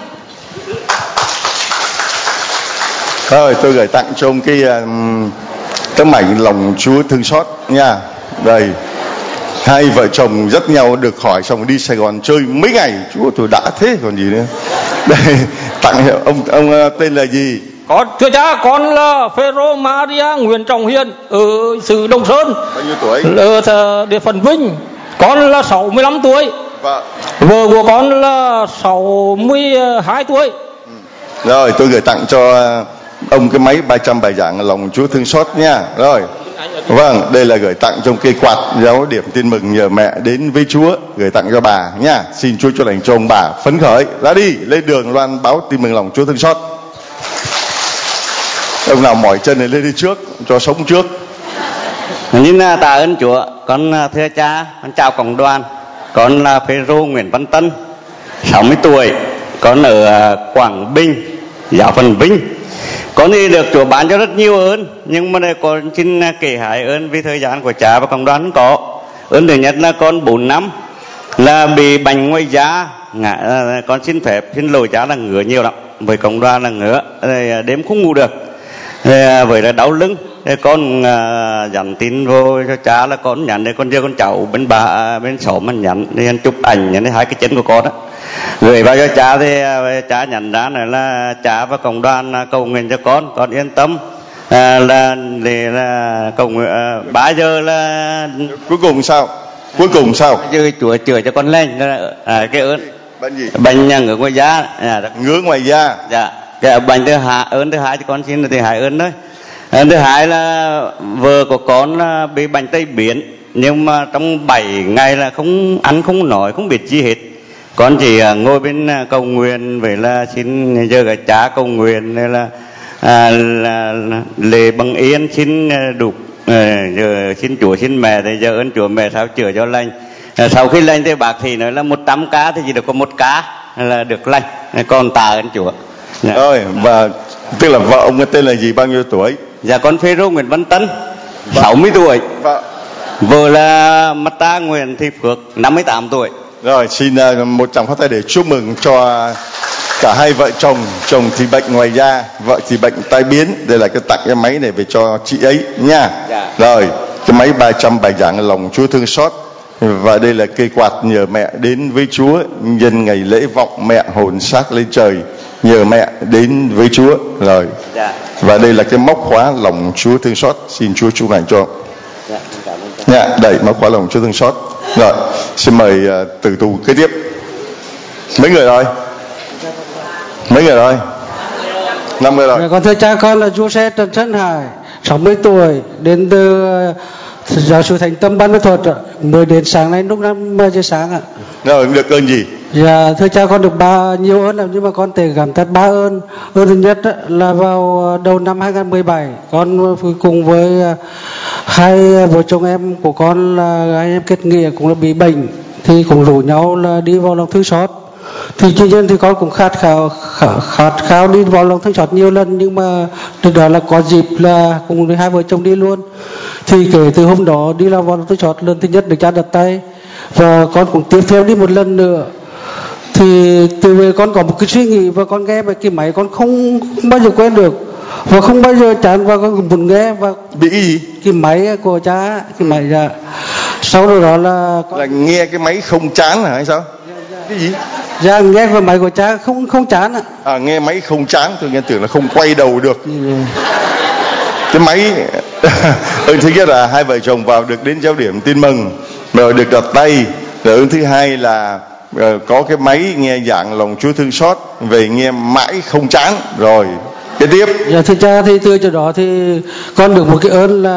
A: rồi tôi gửi tặng cho ông cái uh, tấm ảnh lòng Chúa thương xót nha. Đây, hai vợ chồng dắt nhau được khỏi xong đi Sài Gòn chơi mấy ngày, Chúa tôi đã thế còn gì nữa. Đây, tặng ông ông uh, tên là gì?
E: Con thưa cha, con là Phêrô Maria Nguyễn Trọng Hiền ở xứ Đồng Sơn.
A: Bao nhiêu tuổi?
E: Ở địa phận Vinh. Con là sáu mươi lăm tuổi.
A: Vợ
E: Vợ của con là sáu mươi hai tuổi.
A: Ừ. Rồi tôi gửi tặng cho ông cái máy ba trăm bài giảng lòng Chúa thương xót nha. Rồi. Vâng, đây là gửi tặng trong cây quạt giáo điểm tin mừng nhờ mẹ đến với Chúa, gửi tặng cho bà nha. Xin Chúa cho lành cho ông bà phấn khởi ra đi lên đường loan báo tin mừng lòng Chúa thương xót. Ông nào mỏi chân này lên đi trước cho sống trước.
F: Xin tạ ơn Chúa. Con thưa cha, con chào cộng đoàn. Con là Phêrô Nguyễn Văn Tân, sáu mươi tuổi. Con ở Quảng Bình, giáo phận Vinh. Con thì được Chúa ban cho rất nhiều ơn, nhưng mà con xin kể hai ơn vì thời gian của cha và cộng đoàn không có. Ơn thứ nhất là con bốn năm là bị bệnh ngoài da, con xin phép xin lỗi cha là ngứa nhiều lắm, với cộng đoàn là ngứa, đêm không ngủ được, với là đau lưng. Con uh, dặn tin vô cho cha là con nhận để con đưa con cháu bên bà bên xóm mình nhận đi chụp ảnh nhận hai cái chân của con đó gửi vào cho cha. Thì uh, cha nhận ra này là cha và cộng đoàn uh, cầu nguyện cho con con yên tâm uh, là để là cầu nguyện uh, ba giờ là
A: cuối cùng sao cuối cùng sao
F: chứ Chúa chữa cho con lên uh, cái ơn
A: bệnh gì
F: bệnh ngứa ngoài da uh,
A: ngứa ngoài da.
F: Dạ cái bệnh thứ hai ơn thứ hai thì con xin là thứ hai ơn đấy. Thứ hai là vợ của con bị bệnh tai biến, nhưng mà trong bảy ngày là không ăn không nói không biết gì hết. Con chỉ ngồi bên cầu nguyện vậy là xin giờ cả cha cầu nguyện này là, à, là lễ bằng yên xin đục à, giờ xin Chúa xin mẹ thì giờ ơn Chúa mẹ sao chữa cho lành. À, sau khi lành thì bác thì nói là một trăm cá thì chỉ được có một cá là được lành, còn tạ ơn Chúa.
A: Dạ. Rồi và tức là vợ ông tên là gì, bao nhiêu tuổi?
F: Dạ con Phêrô Nguyễn Văn Tân, sáu mươi tuổi.
A: Vợ
F: Vợ là Mata Nguyễn Thị Phước, năm mươi tám tuổi.
A: Rồi xin uh, một tràng pháo tay để chúc mừng cho cả hai vợ chồng. Chồng thì bệnh ngoài da, vợ thì bệnh tai biến. Đây là cái tặng cái máy này về cho chị ấy nha.
F: Dạ.
A: Rồi cái máy ba trăm bài giảng lòng Chúa thương xót. Và đây là cây quạt nhờ mẹ đến với Chúa nhân ngày lễ vọng mẹ hồn xác lên trời, nhờ mẹ đến với Chúa. Rồi
F: dạ.
A: Và đây là cái móc khóa lòng Chúa thương xót, xin Chúa chúc lành cho.
F: Dạ,
A: dạ, đẩy móc khóa lòng Chúa thương xót. Rồi xin mời uh, tử tù kế tiếp. Mấy người rồi mấy người rồi năm người rồi.
G: Con thưa cha, con là chú Xe Trần Sơn Hải, sáu mươi tuổi, đến từ giáo sư Thành Tâm Ban Mỹ Thuật, mới đến sáng nay lúc năm giờ sáng ạ.
A: Rồi được ơn gì?
G: Dạ thưa cha, con được ba nhiều ơn lắm, nhưng mà con thể cảm thật ba ơn. Ơn thứ nhất là vào đầu năm hai không một bảy, con cùng với hai vợ chồng em của con là anh em kết nghĩa cũng là bị bệnh, thì cũng rủ nhau là đi vào lòng thương xót. Thì tuy nhiên thì con cũng khát khao khát, khát khao đi vào lòng thương xót nhiều lần, nhưng mà từ đó là có dịp là cùng với hai vợ chồng đi luôn. Thì kể từ hôm đó đi vào lòng thương xót lần thứ nhất được cha đặt tay, và con cũng tiếp theo đi một lần nữa. Thì từ về con có một cái suy nghĩ, và con nghe về cái máy con không, không bao giờ quên được, và không bao giờ chán, và con cũng muốn nghe. Và
A: bị cái gì?
G: Cái máy của cha, cái máy dạ. Sau đó, đó là con...
A: là nghe cái máy không chán hả hay sao?
G: Dạ, dạ.
A: Cái gì?
G: Dạ nghe cái máy của cha không không chán ạ.
A: À nghe máy không chán, tôi nghe tưởng là không quay đầu được.
G: Dạ.
A: Cái máy ơn thứ nhất là hai vợ chồng vào được đến giáo điểm tin mừng, rồi được đặt tay. Rồi ơn thứ hai là uh, có cái máy nghe giảng lòng Chúa thương xót, về nghe mãi không chán. Rồi kế tiếp.
G: Dạ thưa cha, thì từ chỗ đó thì con được một cái ơn là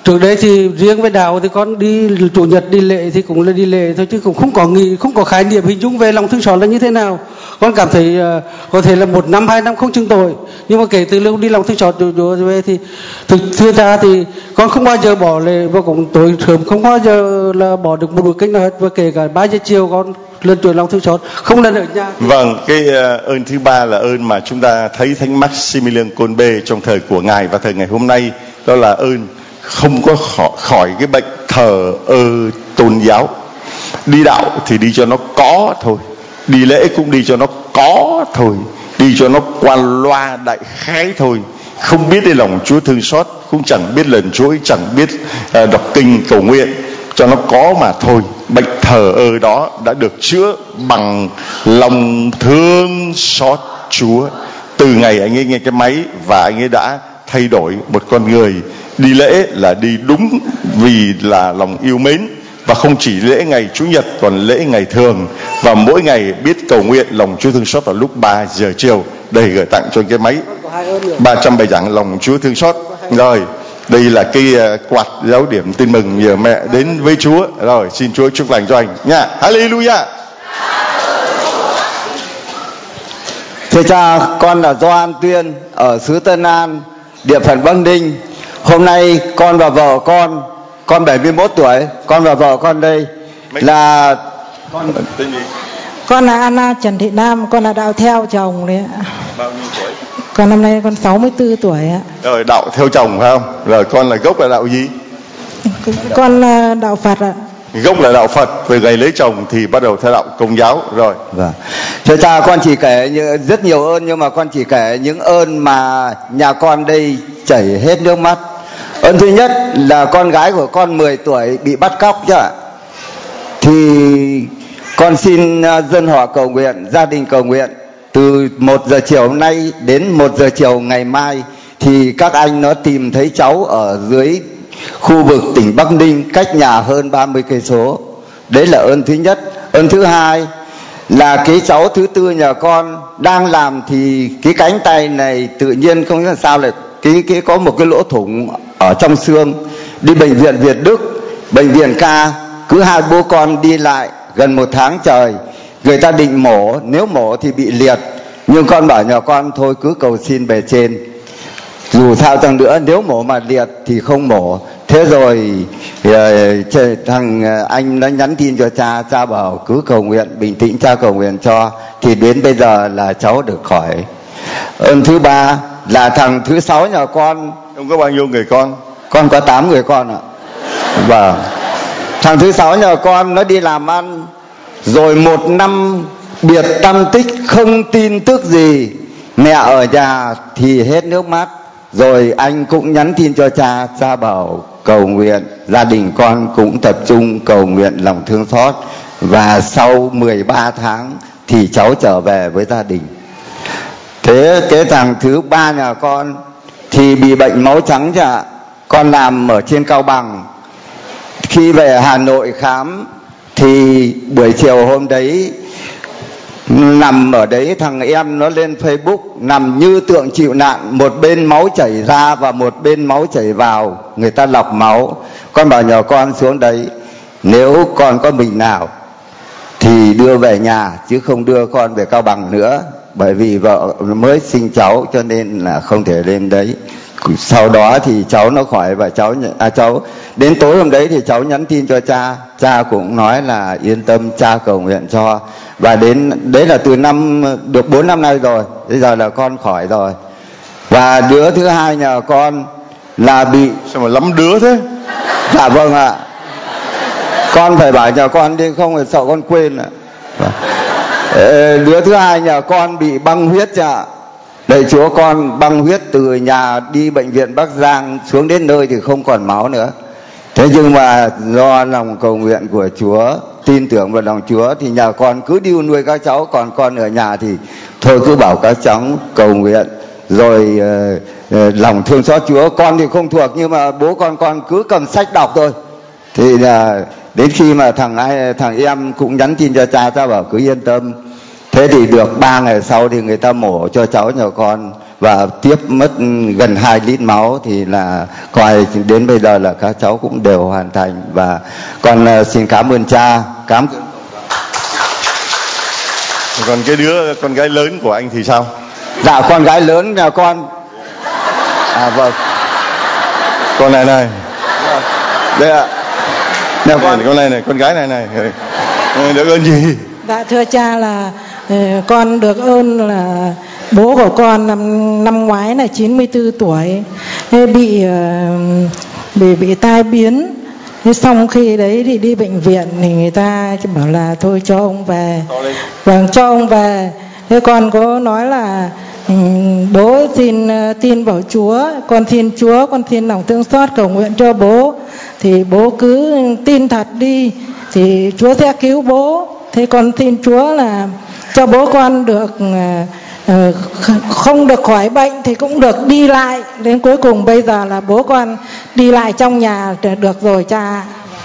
G: trước đấy thì riêng với đạo thì con đi chủ nhật đi lễ thì cũng là đi lễ thôi, chứ cũng không có nghĩ, không có khái niệm hình dung về lòng thương xót là như thế nào. Con cảm thấy uh, có thể là một năm hai năm không chừng tội, nhưng mà kể từ lúc đi lòng thương xót Chúa về thì thực thưa ra thì con không bao giờ bỏ lễ, và cũng tối sớm không bao giờ là bỏ được một buổi kinh nào hết, và kể cả ba giờ chiều con lần tuổi lòng thương xót không lần ở nhà.
A: Vâng, cái uh, ơn thứ ba là ơn mà chúng ta thấy Thánh Maximilian Kolbe trong thời của ngài và thời ngày hôm nay, đó là ơn không có khỏi, khỏi cái bệnh thờ ơ tôn giáo. Đi đạo thì đi cho nó có thôi, đi lễ cũng đi cho nó có thôi, đi cho nó qua loa đại khái thôi, không biết đến lòng Chúa thương xót, cũng chẳng biết lần Chúa, chẳng biết uh, đọc kinh cầu nguyện, cho nó có mà thôi. Bệnh thờ ơ đó đã được chữa bằng lòng thương xót Chúa. Từ ngày anh ấy nghe cái máy và anh ấy đã thay đổi một con người. Đi lễ là đi đúng vì là lòng yêu mến, và không chỉ lễ ngày Chủ nhật còn lễ ngày thường, và mỗi ngày biết cầu nguyện lòng Chúa thương xót vào lúc ba giờ chiều. Đây gửi tặng cho cái máy ba trăm bài giảng lòng Chúa thương xót. Rồi, đây là cái quạt giáo điểm tin mừng nhờ mẹ đến với Chúa. Rồi, xin Chúa chúc lành cho anh nha. Hallelujah.
H: Thưa cha, con là Doan Tuyên ở xứ Tân An, địa phận Bắc Ninh. Hôm nay con và vợ con, con bảy mươi mốt tuổi, con và vợ con đây là con tên gì?
I: Con là Anna Trần Thị Nam, con là đạo theo chồng đấy ạ.
A: Bao nhiêu tuổi?
I: Con năm nay con sáu mươi tư tuổi ạ.
A: Rồi, đạo theo chồng phải không? Rồi, con là gốc là đạo gì?
I: Con là đạo Phật ạ.
A: Gốc là đạo Phật, về ngày lấy chồng thì bắt đầu theo đạo Công giáo rồi.
H: Vâng. Thưa cha, con chỉ kể như, rất nhiều ơn, nhưng mà con chỉ kể những ơn mà nhà con đây chảy hết nước mắt. Ơn thứ nhất là con gái của con mười tuổi bị bắt cóc chứ ạ. Thì con xin dân họ cầu nguyện, gia đình cầu nguyện, từ một giờ chiều hôm nay đến một giờ chiều ngày mai thì các anh nó tìm thấy cháu ở dưới khu vực tỉnh Bắc Ninh, cách nhà hơn ba mươi cây số. Đấy là ơn thứ nhất. Ơn thứ hai là cái cháu thứ tư nhà con đang làm thì cái cánh tay này tự nhiên không biết làm sao lại cái cái có một cái lỗ thủng ở trong xương. Đi bệnh viện Việt Đức, bệnh viện ca, cứ hai bố con đi lại gần một tháng trời. Người ta định mổ, nếu mổ thì bị liệt, nhưng con bảo nhà con thôi cứ cầu xin bề trên, dù sao chăng nữa nếu mổ mà liệt thì không mổ. Thế rồi thằng anh nó nhắn tin cho cha, cha bảo cứ cầu nguyện, bình tĩnh cha cầu nguyện cho, thì đến bây giờ là cháu được khỏi. Ơn thứ ba là thằng thứ sáu nhà con.
A: Ông có bao nhiêu người con?
H: Con có tám người con ạ. Vâng. Thằng thứ sáu nhà con nó đi làm ăn rồi một năm biệt tâm tích, không tin tức gì. Mẹ ở nhà thì hết nước mắt. Rồi anh cũng nhắn tin cho cha, cha bảo cầu nguyện, gia đình con cũng tập trung cầu nguyện lòng thương xót. Và sau mười ba tháng thì cháu trở về với gia đình. Thế cái thằng thứ ba nhà con thì bị bệnh máu trắng chứ ạ. Con làm ở trên Cao Bằng. Khi về Hà Nội khám thì buổi chiều hôm đấy nằm ở đấy, thằng em nó lên Facebook nằm như tượng chịu nạn, một bên máu chảy ra và một bên máu chảy vào, người ta lọc máu. Con bảo nhỏ con xuống đấy, nếu con có bệnh nào thì đưa về nhà chứ không đưa con về Cao Bằng nữa, bởi vì vợ mới sinh cháu cho nên là không thể lên đấy. Sau đó thì cháu nó khỏi và cháu à, cháu đến tối hôm đấy thì cháu nhắn tin cho cha, cha cũng nói là yên tâm, cha cầu nguyện cho. Và đến đấy là từ năm được bốn năm nay rồi, bây giờ là con khỏi rồi. Và đứa thứ hai nhà con là bị
A: sao mà lắm đứa thế?
H: Dạ vâng ạ. Con phải bảo nhà con đi, không phải sợ con quên ạ. Đứa thứ hai nhà con bị băng huyết ạ. Đây Chúa, con băng huyết từ nhà đi bệnh viện Bắc Giang xuống đến nơi thì không còn máu nữa. Thế nhưng mà do lòng cầu nguyện của Chúa, tin tưởng vào lòng Chúa thì nhà con cứ điêu nuôi các cháu, còn con ở nhà thì thôi cứ bảo các cháu cầu nguyện. Rồi uh, uh, lòng thương xót Chúa, con thì không thuộc nhưng mà bố con con cứ cầm sách đọc thôi. Thì là uh, đến khi mà thằng ai thằng em cũng nhắn tin cho cha, cha bảo cứ yên tâm. Thế thì được ba ngày sau thì người ta mổ cho cháu nhà con. và tiếp mất gần hai lít máu, thì là coi đến bây giờ là các cháu cũng đều hoàn thành. Và con uh, xin cảm ơn cha. Cảm
A: Còn cái đứa con gái lớn của anh thì sao?
H: Dạ con gái lớn nhà con. À vâng.
A: Con này này. Đây ạ.
H: Nhà
A: con con này này, con gái này này. Được ơn gì?
I: Dạ thưa cha là con được ơn là bố của con năm năm ngoái là chín mươi tư tuổi bị bị bị tai biến. Thế xong khi đấy thì đi bệnh viện thì người ta chỉ bảo là thôi cho ông về. Vâng, cho ông về. Thế con có nói là bố xin tin vào Chúa, con tin Chúa, con tin lòng thương xót cầu nguyện cho bố. Thì bố cứ tin thật đi thì Chúa sẽ cứu bố. Thế con tin Chúa là cho bố con được uh, không được khỏi bệnh thì cũng được đi lại. Đến cuối cùng bây giờ là bố con đi lại trong nhà được rồi cha.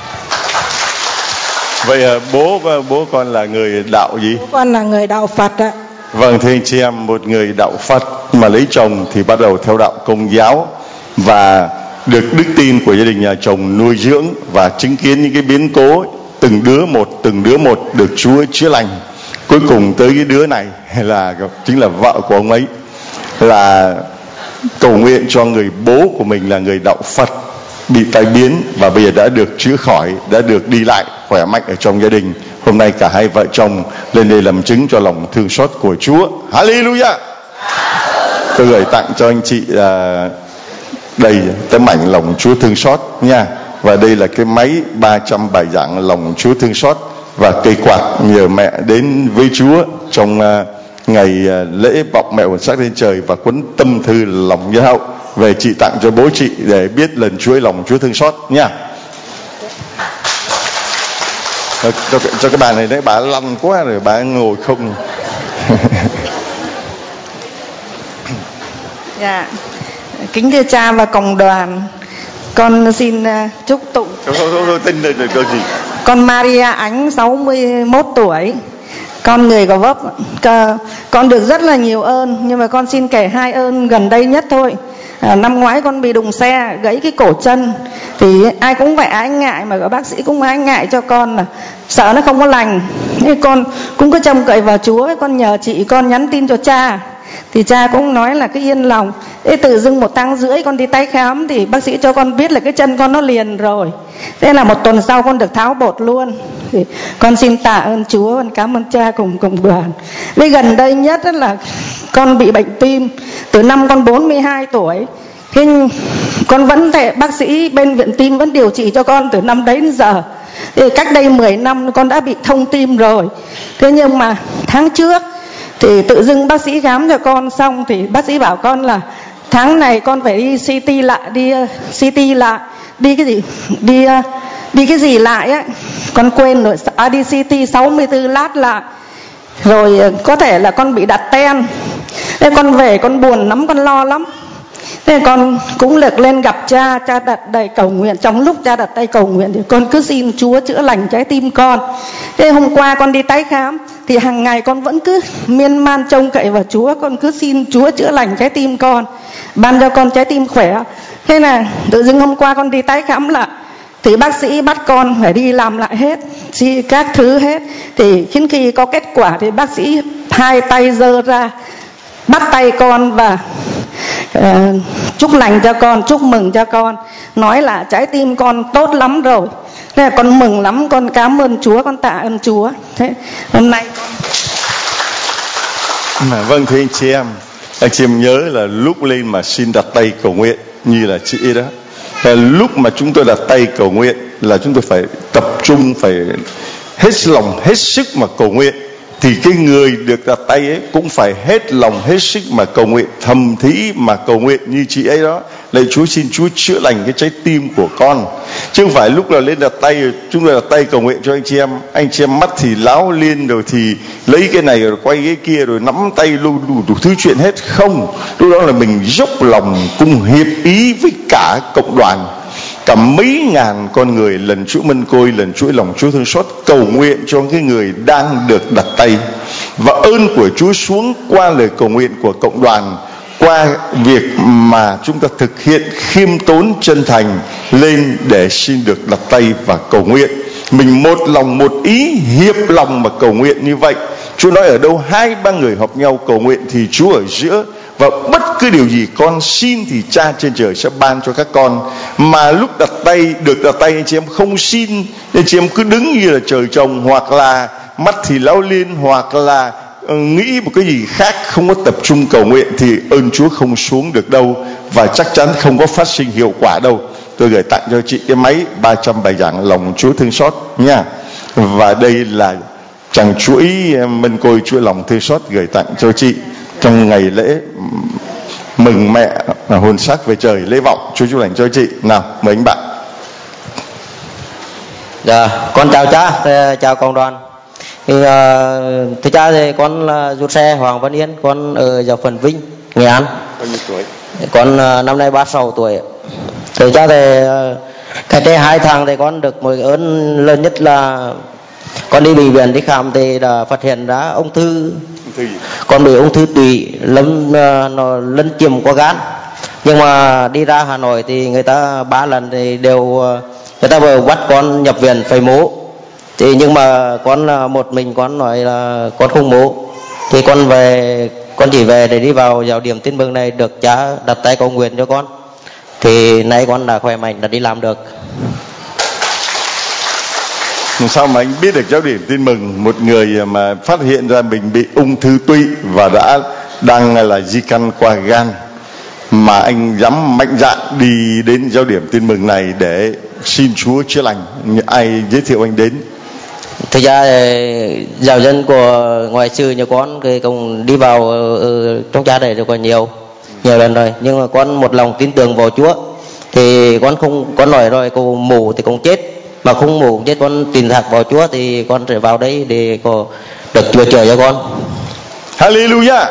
A: Vậy bố bố con là người đạo gì?
I: Bố con là người đạo Phật ạ.
A: Vâng, thưa anh chị em, một người đạo Phật mà lấy chồng thì bắt đầu theo đạo Công giáo và được đức tin của gia đình nhà chồng nuôi dưỡng và chứng kiến những cái biến cố từng đứa một từng đứa một được Chúa chữa lành. Cuối cùng tới cái đứa này là chính là vợ của ông ấy, là cầu nguyện cho người bố của mình là người đạo Phật bị tai biến và bây giờ đã được chữa khỏi, đã được đi lại khỏe mạnh ở trong gia đình. Hôm nay cả hai vợ chồng lên đây làm chứng cho lòng thương xót của Chúa. Hallelujah. Tôi gửi tặng cho anh chị uh, đây tấm ảnh lòng Chúa thương xót nha. Và đây là cái máy ba trăm bài giảng lòng Chúa thương xót và cây quạt nhờ mẹ đến với Chúa trong uh, ngày uh, lễ bọc mẹ hồn xác lên trời và cuốn tâm thư lòng nhân hậu về chị tặng cho bố chị để biết lần Chúa lòng Chúa thương xót nha. Cho, cho, cho cái bà này đấy, bà lăn quá rồi bà ngồi không.
C: Dạ, kính thưa cha và cộng đoàn, con xin uh, chúc tụng.
A: Thôi thôi thôi, thôi tin được câu gì?
C: Con Maria Ánh sáu mươi mốt tuổi, con người Gò Vấp. Con được rất là nhiều ơn, nhưng mà con xin kể hai ơn gần đây nhất thôi. À, năm ngoái con bị đụng xe gãy cái cổ chân, thì ai cũng phải ái ngại, mà các bác sĩ cũng ái ngại cho con là sợ nó không có lành. Thế con cũng cứ trông cậy vào Chúa. Con nhờ chị con nhắn tin cho cha, thì cha cũng nói là cứ yên lòng. Thế tự dưng một tháng rưỡi con đi tái khám thì bác sĩ cho con biết là cái chân con nó liền rồi. Thế là một tuần sau con được tháo bột luôn. Thì con xin tạ ơn Chúa, con cảm ơn cha cùng cộng đoàn. Với gần đây nhất là con bị bệnh tim từ năm con bốn mươi hai tuổi. Thế con vẫn thể bác sĩ bên viện tim vẫn điều trị cho con từ năm đấy đến giờ. Thì cách đây mười năm con đã bị thông tim rồi. Thế nhưng mà tháng trước thì tự dưng bác sĩ khám cho con xong thì bác sĩ bảo con là tháng này con phải đi xê tê lại, đi uh, xê tê lại, đi cái gì, đi uh, đi cái gì lại á, con quên rồi, à, đi xê tê sáu mươi tư lát lại, rồi uh, có thể là con bị đặt ten. Thế con về con buồn lắm, con lo lắm. Thế con cũng lực lên gặp cha, cha đặt đầy cầu nguyện. Trong lúc cha đặt tay cầu nguyện thì con cứ xin Chúa chữa lành trái tim con. Thế hôm qua con đi tái khám thì hàng ngày con vẫn cứ miên man trông cậy vào Chúa. Con cứ xin Chúa chữa lành trái tim con, ban cho con trái tim khỏe. Thế là tự dưng hôm qua con đi tái khám lại thì bác sĩ bắt con phải đi làm lại hết các thứ hết. Thì khiến khi có kết quả thì bác sĩ hai tay giơ ra bắt tay con và uh, chúc lành cho con, chúc mừng cho con, nói là trái tim con tốt lắm rồi. Thế là con mừng lắm, con cảm ơn Chúa, con tạ ơn Chúa. Thế hôm nay con...
A: À, vâng thưa anh chị em, anh chị em nhớ là lúc lên mà xin đặt tay cầu nguyện như là chị đó, là lúc mà chúng tôi đặt tay cầu nguyện là chúng tôi phải tập trung, phải hết lòng hết sức mà cầu nguyện. Thì cái người được đặt tay ấy cũng phải hết lòng hết sức mà cầu nguyện, thầm thí mà cầu nguyện như chị ấy đó. Lạy Chúa, xin Chúa chữa lành cái trái tim của con. Chứ không phải lúc nào lên đặt tay chúng ta đặt tay cầu nguyện cho anh chị em, anh chị em mắt thì láo liên, rồi thì lấy cái này rồi quay cái kia, rồi nắm tay đủ, đủ, đủ thứ chuyện hết. Không, lúc đó là mình dốc lòng cùng hiệp ý với cả cộng đoàn, cả mấy ngàn con người lần chuỗi mân côi, lần chuỗi lòng Chúa thương xót cầu nguyện cho cái người đang được đặt tay. Và ơn của Chúa xuống qua lời cầu nguyện của cộng đoàn qua việc mà chúng ta thực hiện khiêm tốn chân thành lên để xin được đặt tay và cầu nguyện. Mình một lòng một ý hiệp lòng mà cầu nguyện như vậy. Chúa nói ở đâu hai ba người hợp nhau cầu nguyện thì Chúa ở giữa, và bất cứ điều gì con xin thì Cha trên trời sẽ ban cho các con. Mà lúc đặt tay, được đặt tay anh chị em không xin, anh chị em cứ đứng như là trời trồng, hoặc là mắt thì láo liên, hoặc là nghĩ một cái gì khác, không có tập trung cầu nguyện thì ơn Chúa không xuống được đâu, và chắc chắn không có phát sinh hiệu quả đâu. Tôi gửi tặng cho chị cái máy ba trăm bài giảng lòng Chúa thương xót nha. Và đây là chàng chuỗi mân côi Chúa lòng thương xót gửi tặng cho chị trong ngày lễ mừng mẹ hồn xác về trời lễ vọng. Chúa chúc lành cho chị. Nào mời anh bạn.
J: Dạ, con chào cha, chào cộng đoàn. Thì uh, thưa cha thì con là uh, xe Hoàng Văn Yên, con ở giáo phận Vinh, Nghệ An.
A: Bao nhiêu tuổi?
J: Con uh, năm nay ba mươi sáu tuổi. Thưa cha thì uh, cách đây hai tháng thì con được một ơn lớn nhất là con đi bệnh viện đi khám thì đã phát hiện ra ung thư.
A: Ung thư gì?
J: Con bị ung thư tụy lâm uh, nó lấn chiếm qua gan. Nhưng mà đi ra Hà Nội thì người ta ba lần thì đều uh, người ta vừa bắt con nhập viện phải mổ. Thì nhưng mà con một mình con nói là con không mổ, thì con về con chỉ về để đi vào giáo điểm Tin Mừng này được cha đặt tay cầu nguyện cho con, thì nay con đã khỏe mạnh, đã đi làm được.
A: Sao mà anh biết được giáo điểm Tin Mừng, một người mà phát hiện ra mình bị ung thư tụy và đã đang là di căn qua gan, mà anh dám mạnh dạn đi đến giáo điểm Tin Mừng này để xin Chúa chữa lành? Ai giới thiệu anh đến?
J: Thực ra giáo dân của ngoại trừ nhà con thì cũng đi vào ở trong cha này được còn nhiều nhiều lần rồi, nhưng mà con một lòng tin tưởng vào Chúa thì con không, con nói rồi cô mù thì cũng chết, mà không mù cũng chết, con tin thẳng vào Chúa thì con sẽ vào đây để có được Chúa chữa cho con.
A: Hallelujah,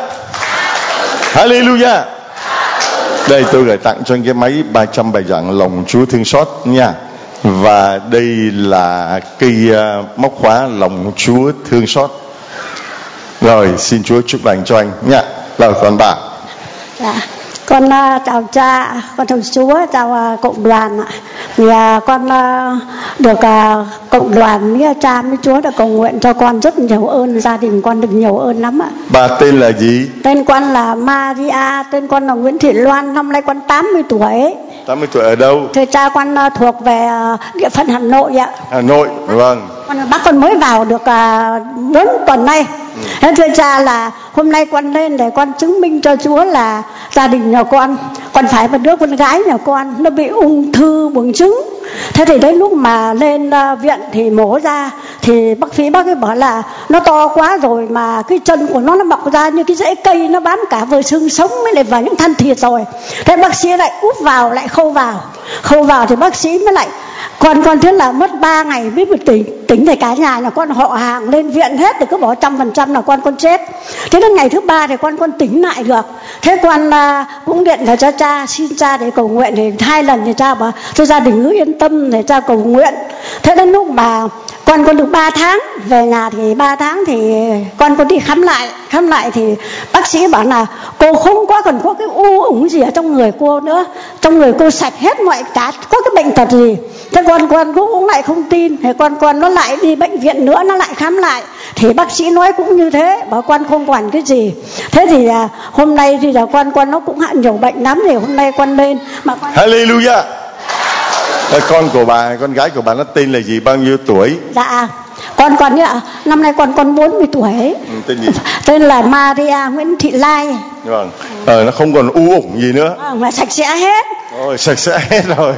A: Hallelujah. Đây tôi gửi tặng cho anh cái máy ba trăm bài giảng lòng Chúa thương xót nha. Và đây là cây uh, móc khóa lòng Chúa thương xót. Rồi xin Chúa chúc lành cho anh nha. Rồi còn bà.
K: Dạ, con uh, chào cha, con chào Chúa, chào uh, cộng đoàn ạ. Vì uh, con uh, được uh, cộng đoàn với cha với Chúa đã cầu nguyện cho con rất nhiều ơn, gia đình con được nhiều ơn lắm ạ.
A: Bà tên là gì?
K: Tên con là Maria, tên con là Nguyễn Thị Loan, năm nay con tám mươi tuổi.
A: tám mươi tuổi ở đâu?
K: Thưa cha, con uh, thuộc về uh, địa phận Hà Nội ạ.
A: Hà Nội, vâng.
K: Con, bác con mới vào được bốn uh, tuần nay. Ừ. Thưa cha là hôm nay con lên để con chứng minh cho Chúa là gia đình nhà con, con phải một đứa con gái nhà con nó bị ung thư buồng trứng. Thế thì đến lúc mà lên uh, viện thì mổ ra thì bác sĩ bác ấy bảo là nó to quá rồi, mà cái chân của nó nó mọc ra như cái rễ cây, nó bám cả vào xương sống mới lại vào những thân thịt rồi. Thế bác sĩ lại úp vào, lại khâu vào khâu vào thì bác sĩ mới lại con con thế là mất ba ngày mới tỉnh tỉnh thì cả nhà nhà con họ hàng lên viện hết, thì cứ bỏ trăm phần trăm là con con chết. Thế đến ngày thứ ba thì con con tỉnh lại được. Thế con uh, cũng điện là cho cha, xin cha để cầu nguyện, thì hai lần thì cha bảo cho gia đình cứ yên tâm để cha cầu nguyện. Thế đến lúc mà con con được ba tháng về nhà thì ba tháng thì con con đi khám lại khám lại thì bác sĩ bảo là cô không có còn có cái u ủng gì ở trong người cô nữa, trong người cô sạch hết mọi cả, có cái bệnh tật gì. Thế con con cũng lại không tin, thì con con nó lại đi bệnh viện nữa, nó lại khám lại thì bác sĩ nói cũng như thế, bảo con không quản cái gì. Thế thì à, hôm nay thì là con con nó cũng hạn nhiều bệnh lắm, thì hôm nay con lên mà con...
A: Hallelujah. Con của bà, con gái của bà nó tên là gì, bao nhiêu tuổi?
K: Dạ con còn ạ, năm nay con con bốn mươi tuổi.
A: Ừ, tên gì?
K: Tên là Maria Nguyễn Thị Lai.
A: Vâng. Ờ, nó không còn u ủng gì nữa.
K: Vâng, mà sạch sẽ hết.
A: Ôi, sạch sẽ hết rồi.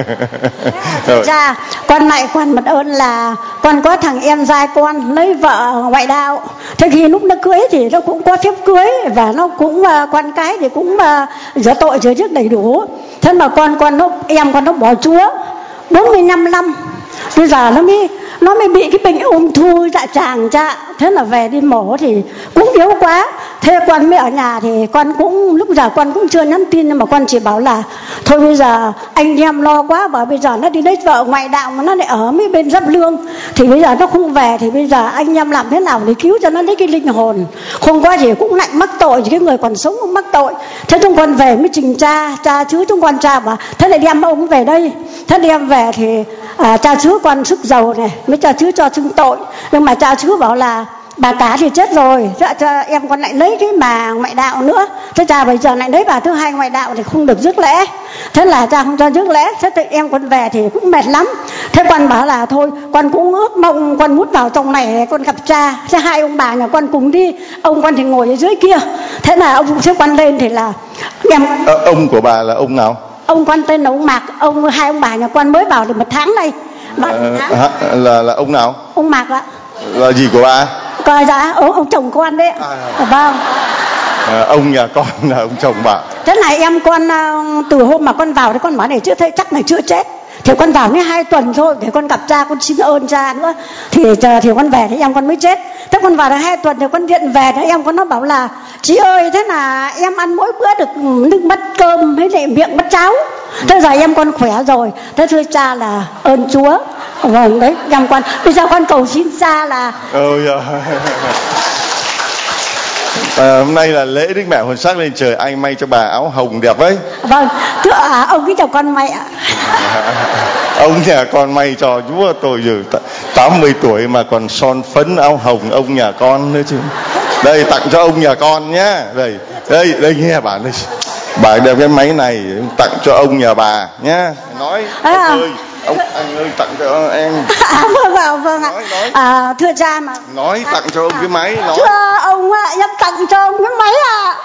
K: Rồi. Dạ, con lại còn một ơn là con có thằng em trai con lấy vợ ngoại đạo. Thế khi lúc nó cưới thì nó cũng có phép cưới, và nó cũng uh, con cái thì cũng uh, rửa tội rửa trước đầy đủ. Thế mà con con nó em con nó bỏ Chúa bốn mươi lăm năm. Bây giờ nó mới nó mới bị cái bệnh ung thư dạ tràng cha. Thế là về đi mổ thì cũng yếu quá. Thế con mới ở nhà thì con cũng lúc giờ con cũng chưa nhắn tin, nhưng mà con chỉ bảo là thôi bây giờ anh em lo quá, bảo bây giờ nó đi lấy vợ ngoại đạo mà nó lại ở mấy bên Giáp Lương thì bây giờ nó không về, thì bây giờ anh em làm thế nào để cứu cho nó lấy cái linh hồn, không có gì cũng lại mắc tội, cái người còn sống cũng mắc tội. Thế chúng con về mới trình cha, cha chứ chúng con cha bảo thế lại đem ông về đây. Thế đem về thì à, cha chứ con sức giàu này mới cha chứ cho xưng tội, nhưng mà cha chứ bảo là bà cả thì chết rồi, dạ, cho em con lại lấy cái bà ngoại đạo nữa. Thế cha bây giờ lại lấy bà thứ hai ngoại đạo thì không được rước lễ. Thế là cha không cho rước lễ. Thế thì em con về thì cũng mệt lắm. Thế con bảo là thôi con cũng ước mong con mút vào trong này con gặp cha. Thế hai ông bà nhà con cùng đi, ông con thì ngồi ở dưới kia. Thế là ông thế con lên thì là em
A: à, ông của bà là ông nào?
K: Ông con tên là ông Mạc. Ông hai ông bà nhà con mới vào được một tháng đây.
A: À, à, là là ông nào?
K: Ông Mạc ạ.
A: Là gì của bà?
K: Coi dạ ông, ông chồng con đấy. À, à. Vâng.
A: À, ông nhà con là ông chồng bà.
K: Thế này em con từ hôm mà con vào thì con bảo này chưa thấy chắc này chưa chết. Thì con vào mới hai tuần thôi để con gặp cha, con xin ơn cha nữa. Thì thì con về thì em con mới chết. Thế con vào được hai tuần thì con điện về thì em con nó bảo là chị ơi thế là em ăn mỗi bữa được nước mất cơm hay lại miệng mất cháo. Thế giờ em con khỏe rồi. Thế thưa cha là ơn Chúa. Vâng đấy em con bây giờ con cầu xin cha là
A: ừ, dạ. À, hôm nay là lễ Đức Mẹ Hồn Xác lên trời, anh may cho bà áo hồng đẹp ấy.
K: Vâng thưa à, ông cứ chào con may ạ.
A: Ông nhà con may cho Chúa, tôi giờ tám mươi tuổi mà còn son phấn áo hồng ông nhà con nữa chứ. Đây tặng cho ông nhà con nhá. Đây đây đây nghe bà đây, bà đem cái máy này tặng cho ông nhà bà nhá. Nói à, ông ơi ông anh ơi tặng cho em.
K: À, vâng ạ vâng ạ. Nói, nói. À, thưa cha mà
A: nói tặng cho ông cái máy. Nói
K: thưa ông ạ em tặng cho ông cái máy ạ.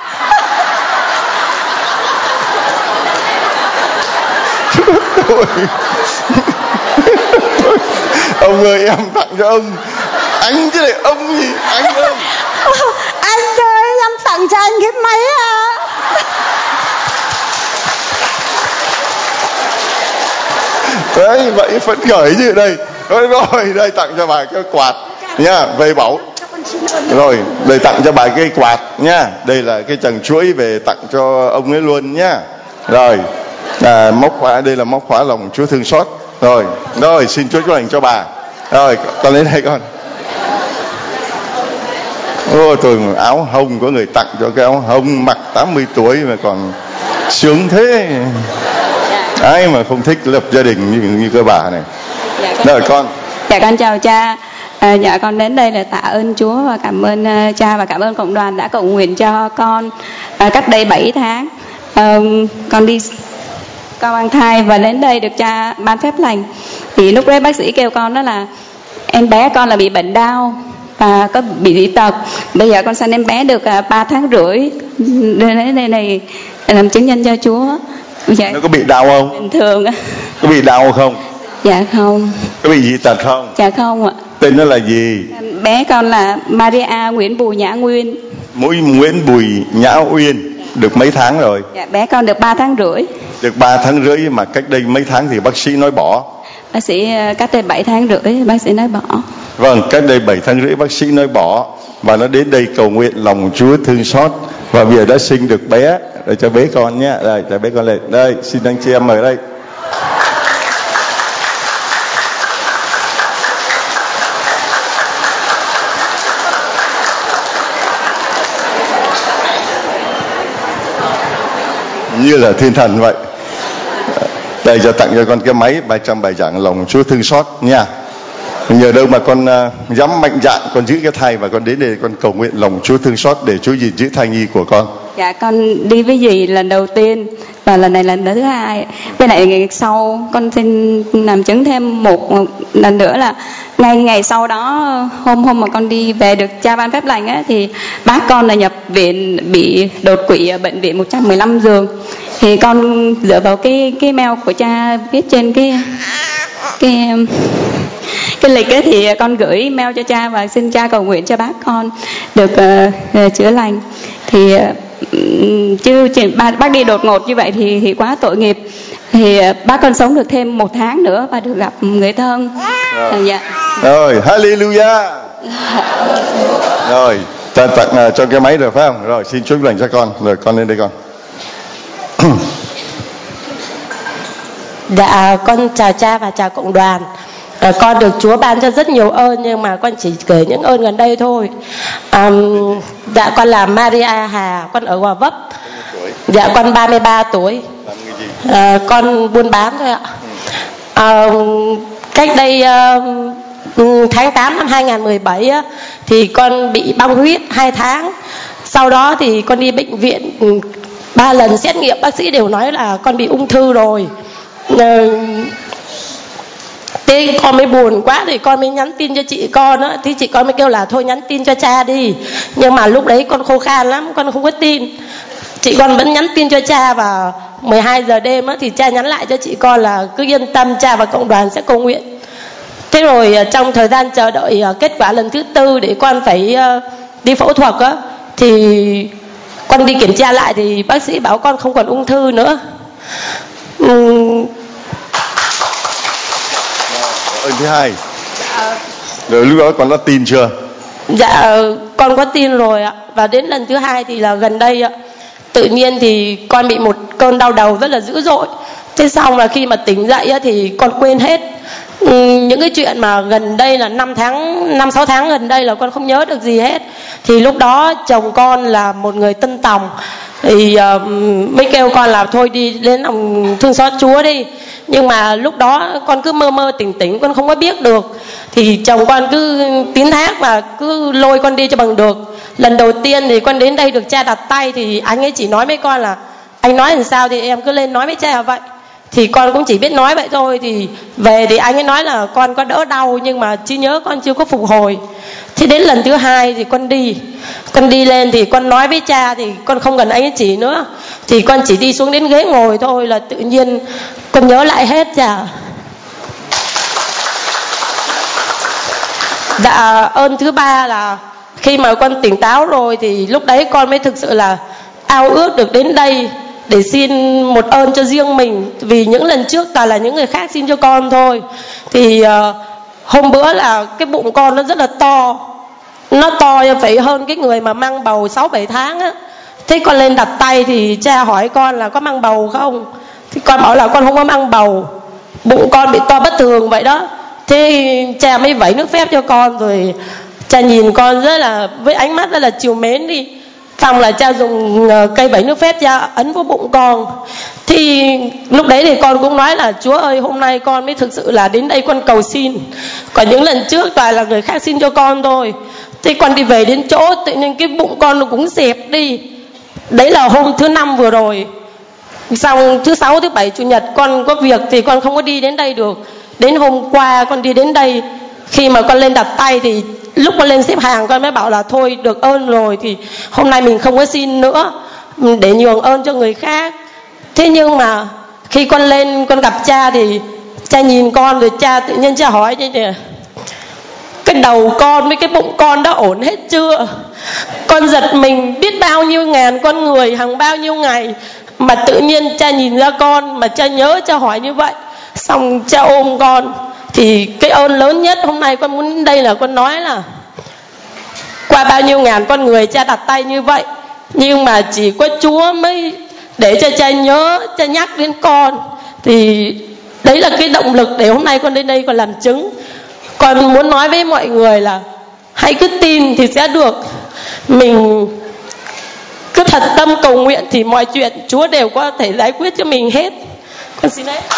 A: Ông ơi em tặng cho ông. Anh chứ lại ông gì anh ơi.
K: Anh ơi em tặng cho anh cái máy ạ.
A: Đấy vậy phấn khởi chứ. Đây rồi, rồi đây tặng cho bà cái quạt nha, về bảo. Rồi đây tặng cho bà cái quạt nha. Đây là cái chằng chuỗi về tặng cho ông ấy luôn nhá. Rồi à, móc khóa, đây là móc khóa lòng Chúa thương xót. Rồi rồi xin Chúa chúc lành cho bà. Rồi con lên đây con. Ô tôi áo hồng, có người tặng cho cái áo hồng, mặc tám mươi tuổi mà còn sướng thế. Ai mà không thích lập gia đình như, như cơ bà này.
L: Dạ,
A: rồi con.
L: Dạ con chào cha. À, dạ con đến đây là tạ ơn Chúa và cảm ơn uh, cha và cảm ơn cộng đoàn đã cầu nguyện cho con uh, cách đây bảy tháng. Uh, con đi con mang thai và đến đây được cha ban phép lành. Thì lúc đấy bác sĩ kêu con đó là em bé con là bị bệnh đau và có bị dị tật. Bây giờ con sanh em bé được uh, ba tháng rưỡi. Đến đây này làm chứng nhân cho Chúa. Dạ.
A: Nó có bị đau không?
L: Bình thường.
A: Có bị đau không?
L: Dạ không.
A: Có bị dị tật không?
L: Dạ không ạ.
A: Tên nó là gì?
L: Bé con là Maria Nguyễn Bùi Nhã Nguyên.
A: Mũi Nguyễn Bùi Nhã Uyên. Được mấy tháng rồi?
L: Dạ bé con được ba tháng rưỡi.
A: Được ba tháng rưỡi mà cách đây mấy tháng thì bác sĩ nói bỏ.
L: Bác sĩ cách đây bảy tháng rưỡi bác sĩ nói bỏ.
A: Vâng, cách đây bảy tháng rưỡi bác sĩ nói bỏ. Và nó đến đây cầu nguyện lòng Chúa thương xót. Và bây giờ đã sinh được bé. Để cho bé con nhé. Đây, cho bé con lên. Đây, xin anh chị em mời đây. Như là thiên thần vậy. Đây cho tặng cho con cái máy ba trăm bài giảng lòng Chúa thương xót nha. Nhờ đâu mà con uh, dám mạnh dạn con giữ cái thai và con đến đây con cầu nguyện lòng Chúa thương xót để Chúa gìn giữ thai nhi của con.
L: Dạ con đi với dì lần đầu tiên và lần này lần thứ hai. Với lại ngày sau con xin làm chứng thêm một, một lần nữa là ngay ngày sau đó hôm hôm mà con đi về được cha ban phép lành á thì bác con là nhập viện bị đột quỵ ở bệnh viện một trăm mười lăm giường. Thì con dựa vào cái cái mail của cha viết trên cái cái cái lịch ấy thì con gửi mail cho cha và xin cha cầu nguyện cho bác con được uh, uh, chữa lành. Thì uh, chứ bác, bác đi đột ngột như vậy thì thì quá tội nghiệp. Thì uh, bác con sống được thêm một tháng nữa và được gặp người thân.
A: Rồi,
L: uh, dạ.
A: Rồi hallelujah. Rồi Ta tặng uh, cho cái máy rồi phải không? Rồi xin chúc lành cho con. Rồi con lên đây con.
M: Dạ con chào cha và chào cộng đoàn. À, con được Chúa ban cho rất nhiều ơn nhưng mà con chỉ kể những ơn gần đây thôi. À, dạ con là Maria Hà, con ở Gò Vấp. Dạ con ba mươi ba tuổi. À, con buôn bán thôi ạ. À, cách đây uh, tháng tám năm hai không một bảy á, thì con bị băng huyết hai tháng. Sau đó thì con đi bệnh viện ba lần xét nghiệm, bác sĩ đều nói là con bị ung thư rồi. Uh, Thế con mới buồn quá thì con mới nhắn tin cho chị con á. Thì chị con mới kêu là thôi nhắn tin cho cha đi. Nhưng mà lúc đấy con khô khan lắm, con không có tin. Chị con vẫn nhắn tin cho cha và mười hai giờ đêm á, thì cha nhắn lại cho chị con là cứ yên tâm, cha và cộng đoàn sẽ cầu nguyện. Thế rồi trong thời gian chờ đợi kết quả lần thứ tư để con phải đi phẫu thuật á, thì con đi kiểm tra lại thì bác sĩ bảo con không còn ung thư nữa. uhm,
A: Ơn thứ hai. Rồi lúc đó con đã tin chưa?
M: Dạ con có tin rồi ạ. Và đến lần thứ hai thì là gần đây ạ, tự nhiên thì con bị một cơn đau đầu rất là dữ dội. Thế xong là khi mà tỉnh dậy á, thì con quên hết những cái chuyện mà gần đây là năm tháng năm sáu tháng gần đây là con không nhớ được gì hết. Thì lúc đó chồng con là một người Tân Tòng thì uh, mới kêu con là thôi đi đến lòng thương xót Chúa đi. Nhưng mà lúc đó con cứ mơ mơ tỉnh tỉnh, con không có biết được. Thì chồng con cứ tín thác và cứ lôi con đi cho bằng được. Lần đầu tiên thì con đến đây được cha đặt tay, thì anh ấy chỉ nói với con là anh nói làm sao thì em cứ lên nói với cha vậy. Thì con cũng chỉ biết nói vậy thôi. Thì về thì anh ấy nói là con có đỡ đau nhưng mà trí nhớ con chưa có phục hồi. Thế đến lần thứ hai thì con đi Con đi lên thì con nói với cha thì con không cần anh ấy chỉ nữa. Thì con chỉ đi xuống đến ghế ngồi thôi là tự nhiên con nhớ lại hết cha. Dạ ơn thứ ba là khi mà con tỉnh táo rồi thì lúc đấy con mới thực sự là ao ước được đến đây để xin một ơn cho riêng mình. Vì những lần trước toàn là những người khác xin cho con thôi. Thì uh, hôm bữa là cái bụng con nó rất là to. Nó to phải hơn cái người mà mang bầu sáu bảy tháng á. Thế con lên đặt tay thì cha hỏi con là có mang bầu không. Thì con bảo là con không có mang bầu, bụng con bị to bất thường vậy đó. Thế cha mới vẩy nước phép cho con. Rồi cha nhìn con rất là với ánh mắt rất là trìu mến đi. Xong là cha dùng cây vẩy nước phép cha ấn vào bụng con. Thì lúc đấy thì con cũng nói là Chúa ơi, hôm nay con mới thực sự là đến đây con cầu xin. Còn những lần trước toàn là người khác xin cho con thôi. Thế con đi về đến chỗ tự nhiên cái bụng con nó cũng xẹp đi. Đấy là hôm thứ năm vừa rồi. Xong thứ sáu, thứ bảy, chủ nhật con có việc thì con không có đi đến đây được. Đến hôm qua con đi đến đây, khi mà con lên đặt tay thì lúc con lên xếp hàng con mới bảo là thôi được ơn rồi thì hôm nay mình không có xin nữa để nhường ơn cho người khác. Thế nhưng mà khi con lên con gặp cha thì cha nhìn con rồi cha tự nhiên cha hỏi như thế: cái đầu con với cái bụng con đã ổn hết chưa? Con giật mình biết bao nhiêu ngàn con người hàng bao nhiêu ngày mà tự nhiên cha nhìn ra con mà cha nhớ cha hỏi như vậy. Xong cha ôm con. Thì cái ơn lớn nhất hôm nay con muốn đến đây là con nói là qua bao nhiêu ngàn con người cha đặt tay như vậy, nhưng mà chỉ có Chúa mới để cho cha nhớ, cha nhắc đến con. Thì đấy là cái động lực để hôm nay con đến đây con làm chứng. Con muốn nói với mọi người là hãy cứ tin thì sẽ được. Mình cứ thật tâm cầu nguyện thì mọi chuyện Chúa đều có thể giải quyết cho mình hết. Con xin hết.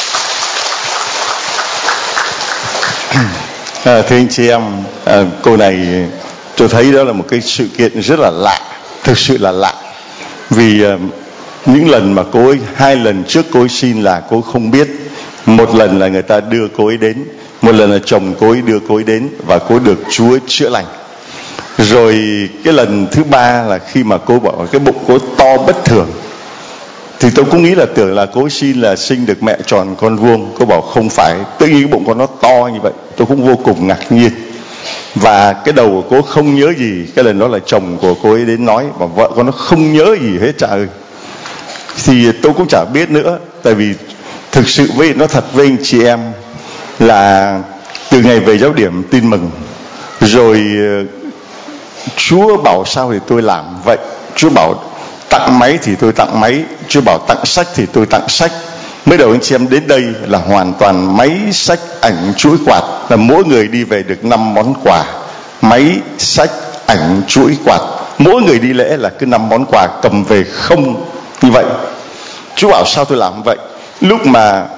A: À, thưa anh chị em, à, cô này tôi thấy đó là một cái sự kiện rất là lạ, thực sự là lạ. Vì à, những lần mà cô ấy, hai lần trước cô ấy xin là cô ấy không biết. Một lần là người ta đưa cô ấy đến, một lần là chồng cô ấy đưa cô ấy đến và cô ấy được Chúa chữa lành. Rồi cái lần thứ ba là khi mà cô bảo cái bụng cô to bất thường, thì tôi cũng nghĩ là tưởng là cô xin là sinh được mẹ tròn con vuông. Cô bảo không phải, tự nhiên cái bụng con nó to như vậy. Tôi cũng vô cùng ngạc nhiên. Và cái đầu của cô không nhớ gì. Cái lần đó là chồng của cô ấy đến nói, và vợ con nó không nhớ gì hết trời ơi. Thì tôi cũng chả biết nữa. Tại vì thực sự với nó thật với anh chị em là từ ngày về giáo điểm tin mừng, rồi Chúa bảo sao thì tôi làm vậy. Chúa bảo tặng máy thì tôi tặng máy, Chúa bảo tặng sách thì tôi tặng sách. Mới đầu anh chị em đến đây là hoàn toàn máy, sách, ảnh, chuỗi quạt, là mỗi người đi về được năm món quà. Máy, sách, ảnh, chuỗi quạt, mỗi người đi lễ là cứ năm món quà cầm về không như vậy. Chúa bảo sao tôi làm vậy. Lúc mà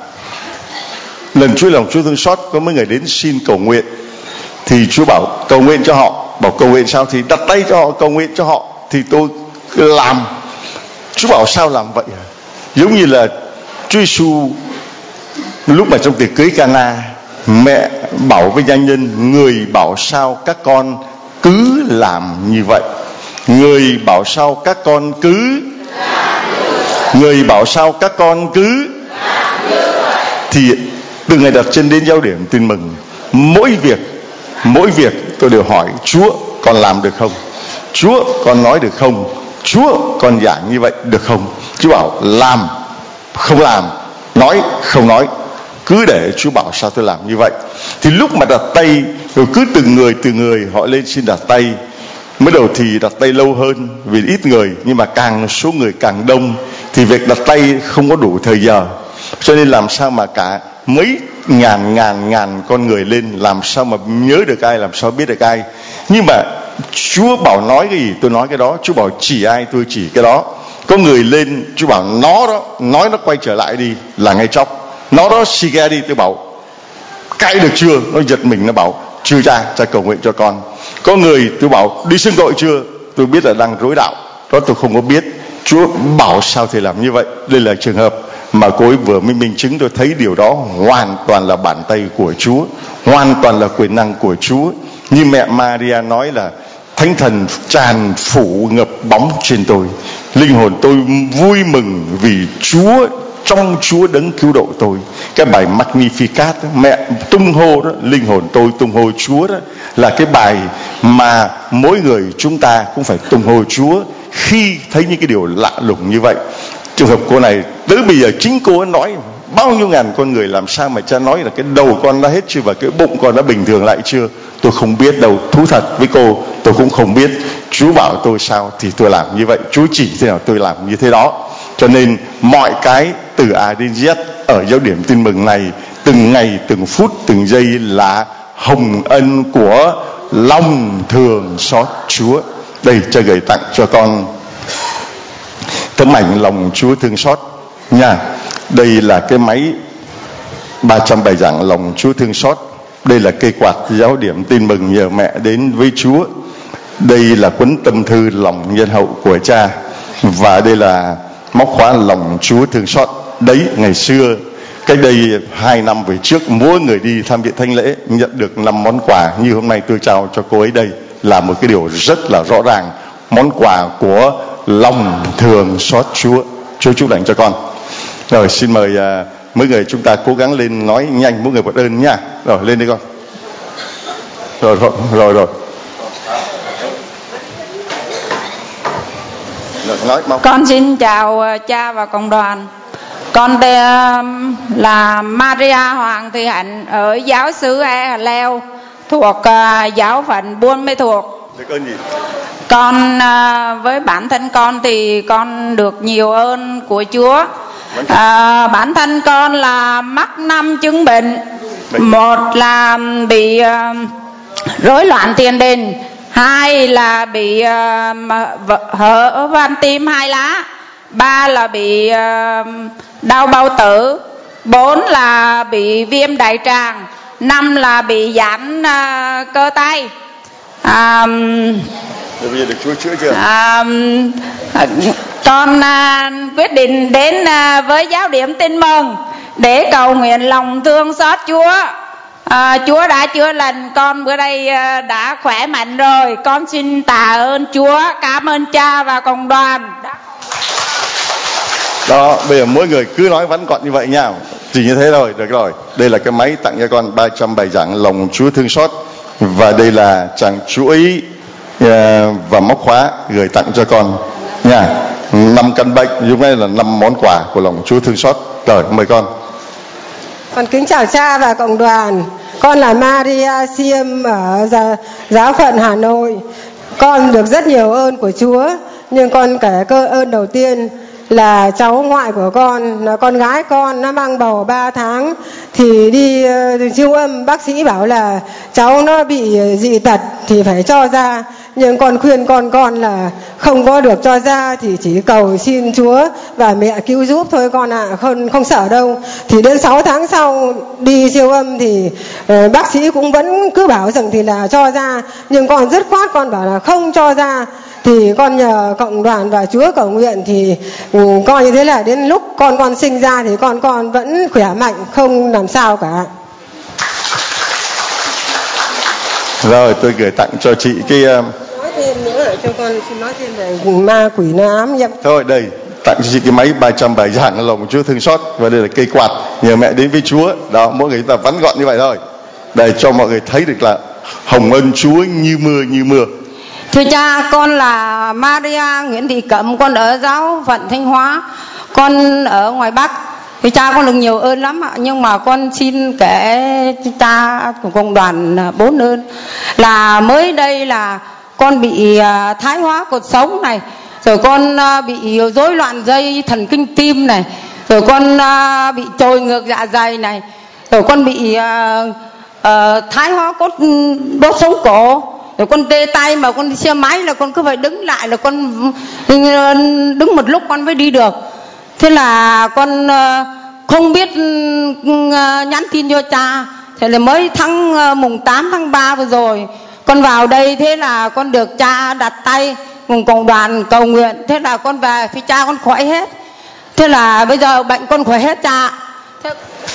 A: lần Chúa lòng Chúa thương xót, có mấy người đến xin cầu nguyện, thì Chúa bảo cầu nguyện cho họ. Bảo cầu nguyện sao? Thì đặt tay cho họ, cầu nguyện cho họ. Thì tôi làm. Chúa bảo sao làm vậy? Giống như là Chúa Giêsu lúc mà trong tiệc cưới Cana, mẹ bảo với doanh nhân, người bảo sao các con cứ làm như vậy. Người bảo sao các con cứ Người bảo sao các con cứ Thì từ ngày đặt chân đến giáo điểm Tin Mừng, mỗi việc Mỗi việc tôi đều hỏi Chúa con làm được không? Chúa con nói được không? Chúa con giảng như vậy được không? Chúa bảo làm không làm, nói không nói. Cứ để Chúa bảo sao tôi làm như vậy. Thì lúc mà đặt tay, rồi cứ từng người từng người họ lên xin đặt tay. Mới đầu thì đặt tay lâu hơn vì ít người, nhưng mà càng số người càng đông thì việc đặt tay không có đủ thời giờ. Cho nên làm sao mà cả mấy ngàn ngàn ngàn con người lên, làm sao mà nhớ được ai, làm sao biết được ai. Nhưng mà Chúa bảo nói cái gì tôi nói cái đó, Chúa bảo chỉ ai tôi chỉ cái đó. Có người lên, Chúa bảo nó đó, nói nó quay trở lại đi, là ngay chóc. Nó đó xì ghe đi, tôi bảo cãi được chưa? Nó giật mình, nó bảo chưa cha, cha cầu nguyện cho con. Có người tôi bảo đi xưng tội chưa? Tôi biết là đang rối đạo, đó tôi không có biết. Chúa bảo sao thì làm như vậy. Đây là trường hợp mà cô ấy vừa mới minh chứng, tôi thấy điều đó hoàn toàn là bàn tay của Chúa, hoàn toàn là quyền năng của Chúa. Như mẹ Maria nói là Thánh Thần tràn phủ ngập bóng trên tôi, linh hồn tôi vui mừng vì Chúa, trong Chúa đấng cứu độ tôi. Cái bài Magnificat đó, mẹ tung hô đó, linh hồn tôi tung hô Chúa đó, là cái bài mà mỗi người chúng ta cũng phải tung hô Chúa khi thấy những cái điều lạ lùng như vậy. Trường hợp cô này tới bây giờ chính cô ấy nói bao nhiêu ngàn con người, làm sao mà cha nói là cái đầu con đã hết chưa và cái bụng con đã bình thường lại chưa? Tôi không biết đâu, thú thật với cô, tôi cũng không biết. Chúa bảo tôi sao thì tôi làm như vậy, Chúa chỉ thế nào tôi làm như thế đó. Cho nên mọi cái từ A đến Z ở giáo điểm Tin Mừng này, từng ngày, từng phút, từng giây là hồng ân của lòng thương xót Chúa. Đây, cha gửi tặng cho con tấm ảnh lòng Chúa thương xót nha. Đây là cái máy ba trăm bài giảng lòng Chúa thương xót. Đây là cây quạt giáo điểm Tin Mừng nhờ mẹ đến với Chúa. Đây là cuốn tâm thư lòng nhân hậu của cha. Và đây là móc khóa lòng Chúa thương xót. Đấy, ngày xưa cách đây hai năm về trước, mỗi người đi tham dự thánh lễ nhận được năm món quà như hôm nay tôi trao cho cô ấy. Đây là một cái điều rất là rõ ràng, món quà của lòng thương xót Chúa. Chúa chúc lành cho con. Rồi xin mời uh, mấy người chúng ta cố gắng lên nói nhanh, mỗi người một ơn nha. Rồi lên đi con. Rồi rồi rồi rồi. Rồi nói mau.
N: Con xin chào cha và cộng đoàn. Con tên là Maria Hoàng Thị Hạnh ở giáo xứ E Hà Leo, thuộc uh, giáo phận Buôn Mê Thuột.
A: Được ơn gì?
N: Con uh, với bản thân con thì con được nhiều ơn của Chúa. Uh, bản thân con là mắc năm chứng bệnh. Một là bị uh, rối loạn tiền đình, hai là bị uh, hở van tim hai lá, ba là bị uh, đau bao tử, bốn là bị viêm đại tràng, năm là bị giãn uh, cơ tay. Um,
A: Bây giờ được Chúa chữa chưa?
N: Um, con uh, quyết định đến uh, với giáo điểm Tin Mừng để cầu nguyện lòng thương xót Chúa. À, Chúa đã chữa lành con, bữa đây uh, đã khỏe mạnh rồi. Con xin tạ ơn Chúa, cảm ơn cha và cộng đoàn.
A: Đó, bây giờ mỗi người cứ nói vắn gọn như vậy nha. Chỉ như thế rồi, được rồi. Đây là cái máy tặng cho con ba trăm bài giảng lòng Chúa thương xót. Và đây là chàng chuỗi uh, và móc khóa gửi tặng cho con nha. Năm căn bệnh, lúc này là năm món quà của lòng Chúa thương xót. Rồi, mời con.
O: Con kính chào cha và cộng đoàn. Con là Maria Siêm ở giáo phận Hà Nội. con được rất nhiều ơn của Chúa, nhưng con kể cơ ơn đầu tiên là cháu ngoại của con, là con gái con, nó mang bầu ba tháng thì đi uh, siêu âm, bác sĩ bảo là cháu nó bị dị tật thì phải cho ra, nhưng con khuyên con con là không có được cho ra thì chỉ cầu xin Chúa và mẹ cứu giúp thôi con ạ, à, không không sợ đâu. Thì đến sáu tháng sau đi siêu âm thì uh, bác sĩ cũng vẫn cứ bảo rằng thì là cho ra, nhưng con dứt khoát con bảo là không cho ra. Thì con nhờ cộng đoàn và Chúa cầu nguyện thì um, coi như thế là đến lúc con con sinh ra thì con con vẫn khỏe mạnh, không làm sao cả.
A: Rồi tôi gửi tặng cho chị cái uh...
O: nói thêm nữa cho con xin nói thêm về ma quỷ nó ám em.
A: Thôi đây tặng cho chị cái máy ba trăm bài giảng lòng Chúa thương xót, và đây là cây quạt nhờ mẹ đến với Chúa. Đó, mỗi người chúng ta vắn gọn như vậy thôi để cho mọi người thấy được là hồng ân Chúa như mưa như mưa.
N: Thưa cha, con là Maria Nguyễn Thị Cẩm, con ở giáo phận Thanh Hóa, con ở ngoài Bắc. Thì cha con được nhiều ơn lắm ạ, nhưng mà con xin kể cha của cộng đoàn bốn ơn. Là mới đây là con bị thái hóa cột sống này, rồi con bị rối loạn dây thần kinh tim này, rồi con bị trồi ngược dạ dày này, rồi con bị uh, uh, thái hóa cốt đốt sống cổ, rồi con tê tay, mà con đi xe máy là con cứ phải đứng lại, là con đứng một lúc con mới đi được. Thế là con uh, không biết uh, nhắn tin cho cha. Thế là mới tháng uh, mùng tám tháng ba vừa rồi con vào đây, thế là con được cha đặt tay cùng cộng đoàn cầu nguyện, thế là con về phía cha con khỏi hết. Thế là bây giờ bệnh con khỏi hết cha. Thế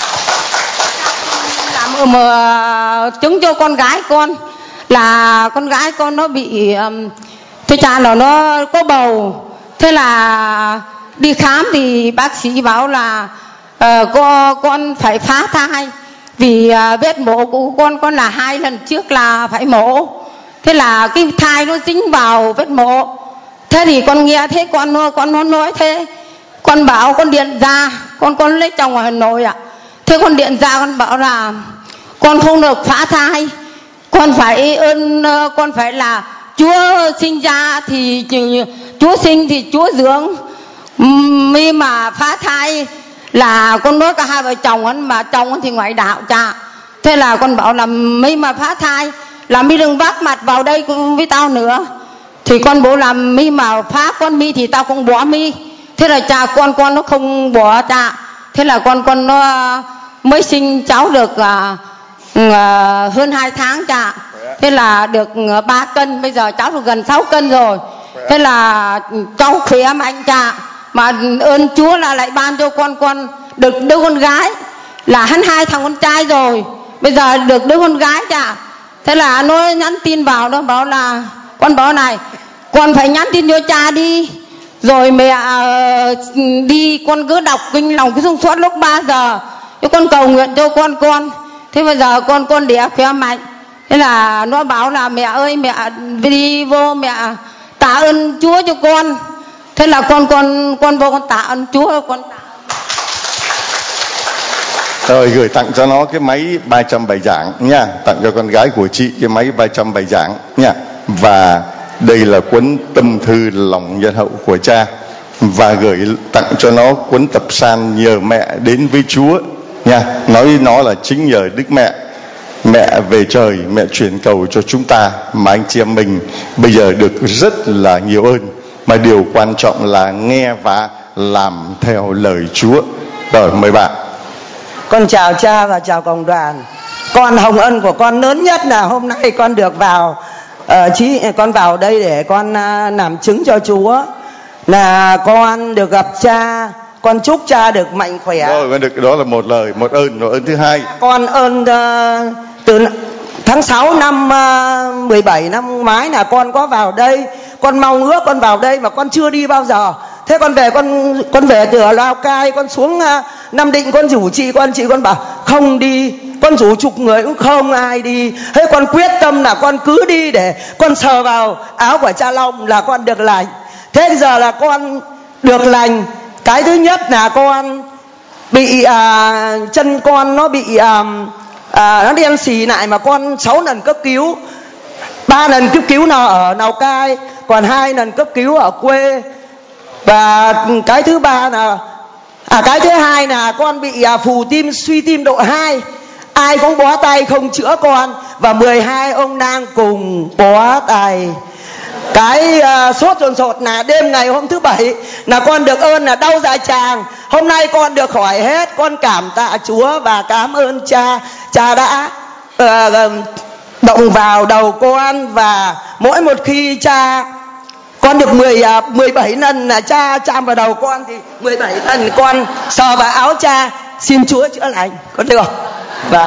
N: làm mà chứng cho con gái con là con gái con nó bị um, thế cha nó nó có bầu. Thế là đi khám thì bác sĩ bảo là uh, con, con phải phá thai, vì uh, vết mổ của con con là hai lần trước là phải mổ. Thế là cái thai nó dính vào vết mổ. Thế thì con nghe thế con con nó nói thế, con bảo con điện ra, con con lấy chồng ở Hà Nội ạ. Thế con điện ra con bảo là con không được phá thai, con phải ơn, con phải là Chúa sinh ra thì Chúa sinh thì Chúa dưỡng, mi mà phá thai là con nói cả hai vợ chồng ấy, mà chồng ấy thì ngoại đạo cha. Thế là con bảo là mi mà phá thai là mi đừng vác mặt vào đây với tao nữa. Thì con bố làm mi mà phá con mi thì tao cũng bỏ mi. Thế là cha con con nó không bỏ cha. Thế là con con nó mới sinh cháu được uh, uh, hơn hai tháng cha. Thế là được ba cân, bây giờ cháu được gần sáu cân rồi. Thế là cháu khỏe mạnh cha. Mà ơn Chúa là lại ban cho con con được đứa con gái, là hắn hai thằng con trai rồi, bây giờ được đứa con gái cha. Thế là nó nhắn tin vào, nó bảo là con bảo này, con phải nhắn tin cho cha đi, rồi mẹ uh, đi con cứ đọc kinh lòng cái thông suốt lúc ba giờ cho con cầu nguyện cho con con. Thế bây giờ con con đẻ khỏe mạnh. Thế là nó bảo là mẹ ơi, mẹ đi vô mẹ tạ ơn Chúa cho con. Thế là con con con vô con tạ ơn Chúa, con tạ.
A: Rồi gửi tặng cho nó cái máy ba trăm bài giảng nha, tặng cho con gái của chị cái máy ba trăm bài giảng nha. Và đây là cuốn tâm thư lòng nhân hậu của cha, và gửi tặng cho nó cuốn tập san nhờ mẹ đến với Chúa nha. Nói nó là chính nhờ Đức Mẹ, mẹ về trời, mẹ truyền cầu cho chúng ta mà anh chị em mình bây giờ được rất là nhiều ơn. Mà điều quan trọng là nghe và làm theo lời Chúa. Rồi mời bạn.
P: Con chào cha và chào cộng đoàn. Con hồng ân của con lớn nhất là hôm nay con được vào uh, chí, con vào đây để con uh, làm chứng cho Chúa là con được gặp cha. Con chúc cha được mạnh khỏe.
A: Rồi, được, đó là một lời, một ơn. Rồi ơn thứ hai,
P: con ơn uh, từ tháng sáu năm uh, mười bảy năm ngoái là con có vào đây. Con mong ước con vào đây mà con chưa đi bao giờ. Thế con về con con về từ Lào Cai, con xuống uh, Nam Định, con rủ chị con, chị con bảo không đi. Con rủ chục người cũng không ai đi. Thế con quyết tâm là con cứ đi để con sờ vào áo của cha Long là con được lành. Thế giờ là con được lành. Cái thứ nhất là con bị à, chân con nó bị à, à, nó đen xì lại mà con sáu lần cấp cứu. ba lần cấp cứu nó ở Lào Cai, còn hai lần cấp cứu ở quê. Và cái thứ ba là à cái thứ hai là con bị à, phù tim, suy tim độ hai, ai cũng bó tay không chữa con, và mười hai ông đang cùng bó tay. Cái uh, sốt sồn sột là đêm ngày hôm thứ bảy là con được ơn là đau dạ tràng, hôm nay con được khỏi hết. Con cảm tạ Chúa và cảm ơn cha. Cha đã uh, động vào đầu con, và mỗi một khi cha con được mười, uh, mười bảy lần là cha chạm vào đầu con thì mười bảy lần con sờ vào áo cha xin Chúa chữa lành. Con được. Và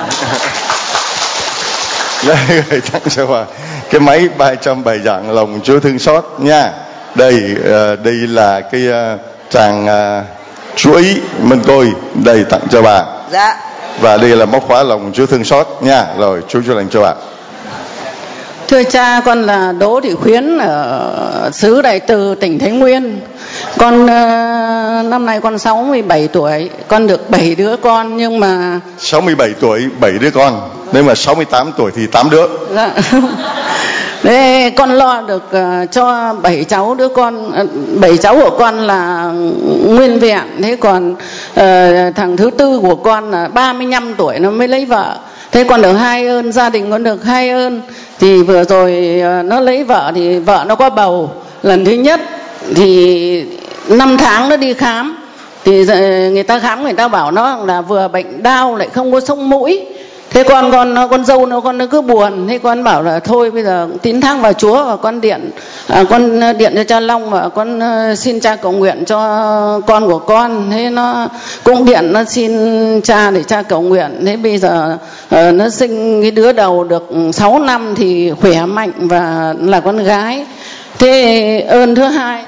A: Đây, tặng cho bà cái máy ba trăm bài giảng lòng Chúa thương xót nha. Đây uh, đây là cái uh, tràng uh, chuỗi mân côi, đây tặng cho bà.
P: Dạ.
A: Và đây là móc khóa lòng Chúa thương xót nha. Rồi Chúa chữa lành cho bà.
Q: Thưa cha, con là Đỗ Thị Khuyến ở xứ Đại Từ, tỉnh Thái Nguyên. Con uh, năm nay con sáu mươi bảy tuổi, con được bảy đứa con, nhưng mà
A: sáu mươi bảy tuổi bảy đứa con, nếu mà sáu mươi tám tuổi thì tám đứa.
Q: Dạ. Thế con lo được uh, cho bảy cháu đứa con, bảy uh, cháu của con là nguyên vẹn. Thế còn uh, thằng thứ tư của con là ba mươi lăm tuổi nó mới lấy vợ. Thế con được hai ơn, gia đình con được hai ơn. Thì vừa rồi uh, nó lấy vợ thì vợ nó có bầu lần thứ nhất, thì năm tháng nó đi khám, thì người ta khám người ta bảo nó là vừa bệnh đau lại không có sống mũi. Thế con con con dâu nó con nó cứ buồn, thế con bảo là thôi bây giờ tín thác vào Chúa, và con điện à, con điện cho cha Long và con uh, xin cha cầu nguyện cho con của con. Thế nó cũng điện nó xin cha để cha cầu nguyện. Thế bây giờ uh, nó sinh cái đứa đầu được sáu năm thì khỏe mạnh và là con gái. Thế ơn thứ hai,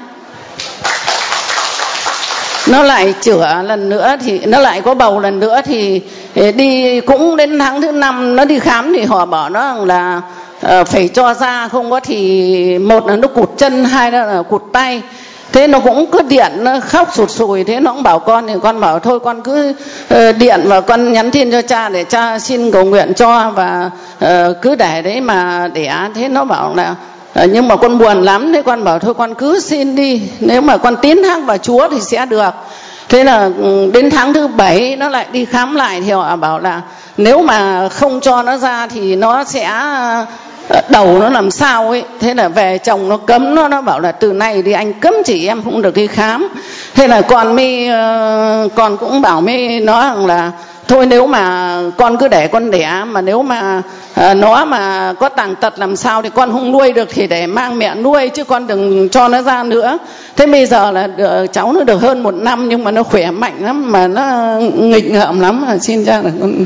Q: nó lại chữa lần nữa, thì nó lại có bầu lần nữa, thì đi cũng đến tháng thứ năm nó đi khám thì họ bảo nó là uh, phải cho ra, không có thì một là nó cụt chân, hai là cụt tay. Thế nó cũng cứ điện, nó khóc sụt sùi. Thế nó cũng bảo con, thì con bảo thôi con cứ uh, điện và con nhắn tin cho cha để cha xin cầu nguyện cho, và uh, cứ để đấy mà đẻ. Thế nó bảo là À, nhưng mà con buồn lắm. Thế con bảo thôi con cứ xin đi, nếu mà con tín thác vào Chúa thì sẽ được. Thế là đến tháng thứ bảy nó lại đi khám lại, thì họ bảo là nếu mà không cho nó ra thì nó sẽ đầu nó làm sao ấy. Thế là về chồng nó cấm nó, nó bảo là từ nay thì anh cấm chị em không được đi khám. Thế là con mới con cũng bảo với nó rằng là thôi nếu mà con cứ để con đẻ, mà nếu mà à, nó mà có tàn tật làm sao thì con không nuôi được thì để mang mẹ nuôi, chứ con đừng cho nó ra nữa. Thế bây giờ là được, cháu nó được hơn một năm nhưng mà nó khỏe mạnh lắm, mà nó nghịch ngợm lắm. À, xin cha là con.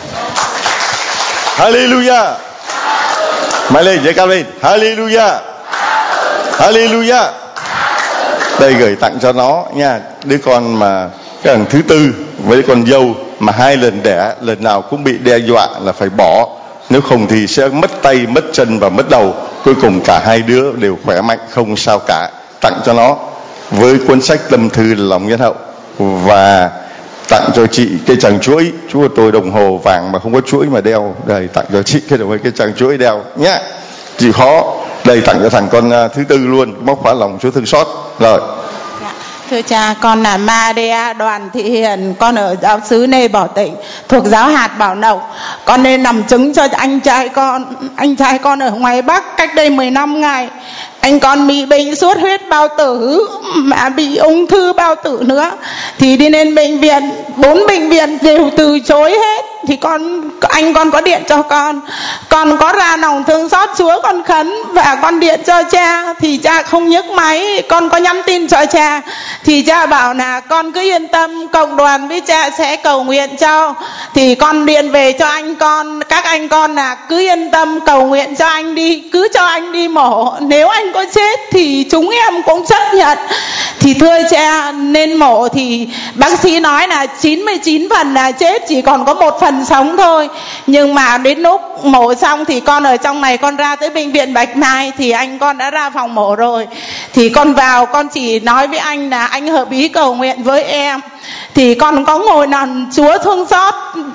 A: Hallelujah. Mày lên, dậy cao lên. Hallelujah. Hallelujah. Đây gửi tặng cho nó nha. Đứa con mà cái thằng thứ tư với con dâu mà hai lần đẻ, lần nào cũng bị đe dọa là phải bỏ, nếu không thì sẽ mất tay, mất chân và mất đầu. Cuối cùng cả hai đứa đều khỏe mạnh, không sao cả. Tặng cho nó với cuốn sách Tâm Thư Lòng Nhân Hậu. Và tặng cho chị cái chàng chuỗi. Chú của tôi đồng hồ vàng mà không có chuỗi mà đeo. Đây tặng cho chị cái đồng cái chàng chuỗi đeo nhá. Chị khó. Đây tặng cho thằng con thứ tư luôn, móc khóa lòng Chúa thương xót. Rồi.
N: Thưa cha, con là Maria Đoàn Thị Hiền, con ở giáo xứ Nê Bảo Tỉnh, thuộc giáo hạt Bảo Lộc. Con nên làm chứng cho anh trai con. Anh trai con ở ngoài Bắc cách đây mười năm ngày. Anh con bị bệnh xuất huyết bao tử mà bị ung thư bao tử nữa, thì đi lên bệnh viện, bốn bệnh viện đều từ chối hết. Thì con anh con có điện cho con, con có ra lòng thương xót Chúa con khấn, và con điện cho cha thì cha không nhấc máy. Con có nhắn tin cho cha thì cha bảo là con cứ yên tâm, cộng đoàn với cha sẽ cầu nguyện cho. Thì con điện về cho anh con, các anh con là cứ yên tâm cầu nguyện cho anh đi, cứ cho anh đi mổ, nếu anh có chết thì chúng em cũng chấp nhận. Thì thưa cha, nên mổ thì bác sĩ nói là chín mươi chín phần là chết, chỉ còn có một phần sống thôi. Nhưng mà đến lúc mổ xong thì con ở trong này, con ra tới bệnh viện Bạch Mai thì anh con đã ra phòng mổ rồi. Thì con vào, con chỉ nói với anh là anh hợp ý cầu nguyện với em. Thì con có ngồi nằm Chúa thương xót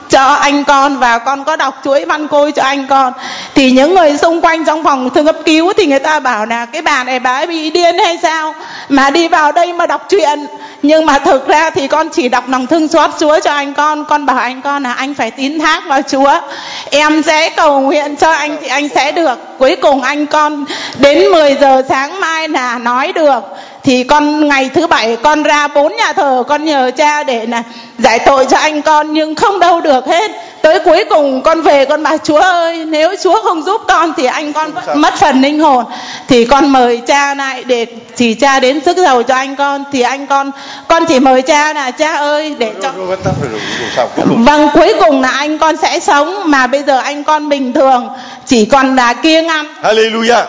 N: cho anh con, và con có đọc chuỗi văn côi cho anh con. Thì những người xung quanh trong phòng thương cấp cứu thì người ta bảo là cái bà này bà ấy bị điên hay sao mà đi vào đây mà đọc truyện. Nhưng mà thực ra thì con chỉ đọc lòng thương xót Chúa cho anh con. Con bảo anh con là anh phải tín thác vào Chúa, em sẽ cầu nguyện cho anh thì anh sẽ được. Cuối cùng anh con đến mười giờ sáng mai là nói được. Thì con ngày thứ bảy con ra bốn nhà thờ con nhờ cha để là giải tội cho anh con, nhưng không đâu được hết. Tới cuối cùng con về con bảo Chúa ơi, nếu Chúa không giúp con thì anh con vẫn mất phần linh hồn. Thì con mời cha lại để chỉ cha đến sức dầu cho anh con. Thì anh con con chỉ mời cha là cha ơi để cho vâng, cuối cùng là anh con sẽ sống. Mà bây giờ anh con bình thường, chỉ còn là kiêng ăn.
A: Hallelujah.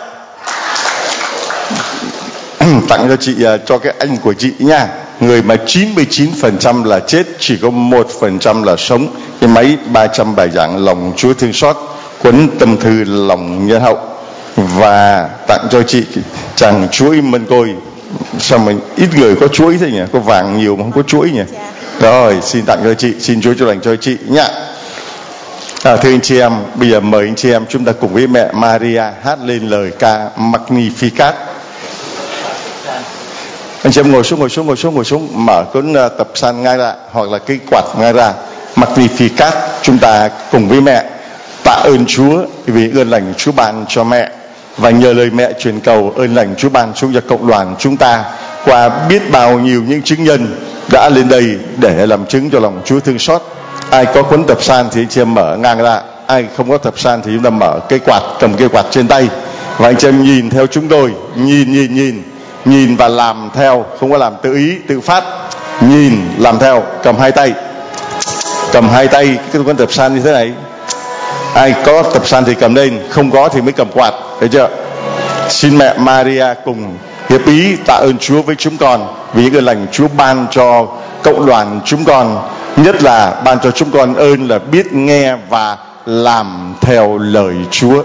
A: Tặng cho chị, cho cái anh của chị nha. Người mà chín mươi chín phần trăm là chết, chỉ có một phần trăm là sống. Cái máy ba trăm bài giảng lòng Chúa thương xót, cuốn tâm thư lòng nhân hậu. Và tặng cho chị chàng chuỗi mân côi. Sao mình ít người có chuỗi thế nhỉ? Có vàng nhiều mà không có chuỗi nhỉ? Rồi, xin tặng cho chị, xin Chúa chúc lành cho chị nhá. À, thưa anh chị em, bây giờ mời anh chị em chúng ta cùng với mẹ Maria hát lên lời ca Magnificat. Anh chị em ngồi xuống, ngồi xuống, ngồi xuống, ngồi xuống, mở cuốn uh, tập san ngay ra, hoặc là cái quạt ngay ra. Magnificat, chúng ta cùng với mẹ tạ ơn Chúa vì ơn lành Chúa ban cho mẹ, và nhờ lời mẹ truyền cầu ơn lành Chúa ban xuống cho cộng đoàn chúng ta qua biết bao nhiêu những chứng nhân đã lên đây để làm chứng cho lòng Chúa thương xót. Ai có cuốn tập san thì anh chị em mở ngang ra, ai không có tập san thì chúng ta mở cây quạt, cầm cây quạt trên tay, và anh chị em nhìn theo chúng tôi, nhìn nhìn nhìn nhìn và làm theo, không có làm tự ý tự phát. Nhìn làm theo, cầm hai tay, cầm hai tay cái cuốn tập san như thế này. Ai có tập san thì cầm lên, không có thì mới cầm quạt, thấy chưa? Xin mẹ Maria cùng hiệp ý tạ ơn Chúa với chúng con vì những ơn lành Chúa ban cho cộng đoàn chúng con, nhất là ban cho chúng con ơn là biết nghe và làm theo lời Chúa.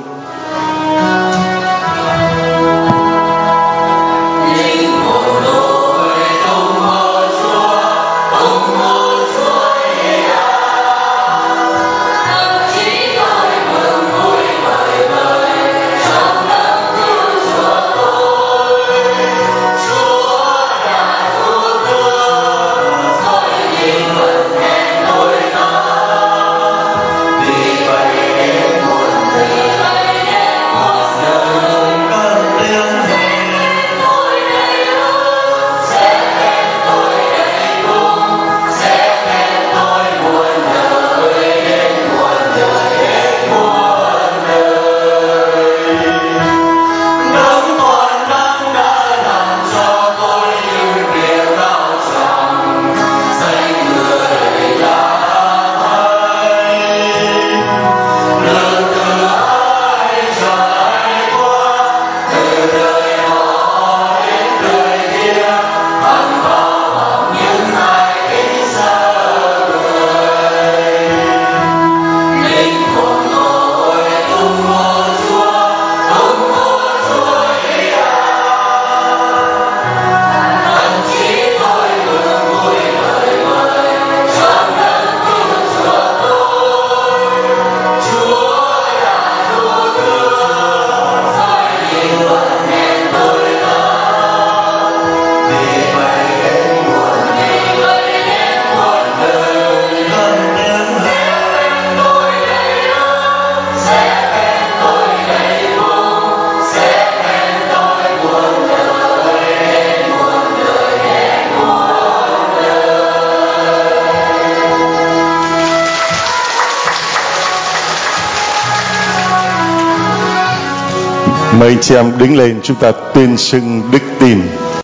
A: Mời anh chị em đứng lên, chúng ta tuyên xưng đức tin.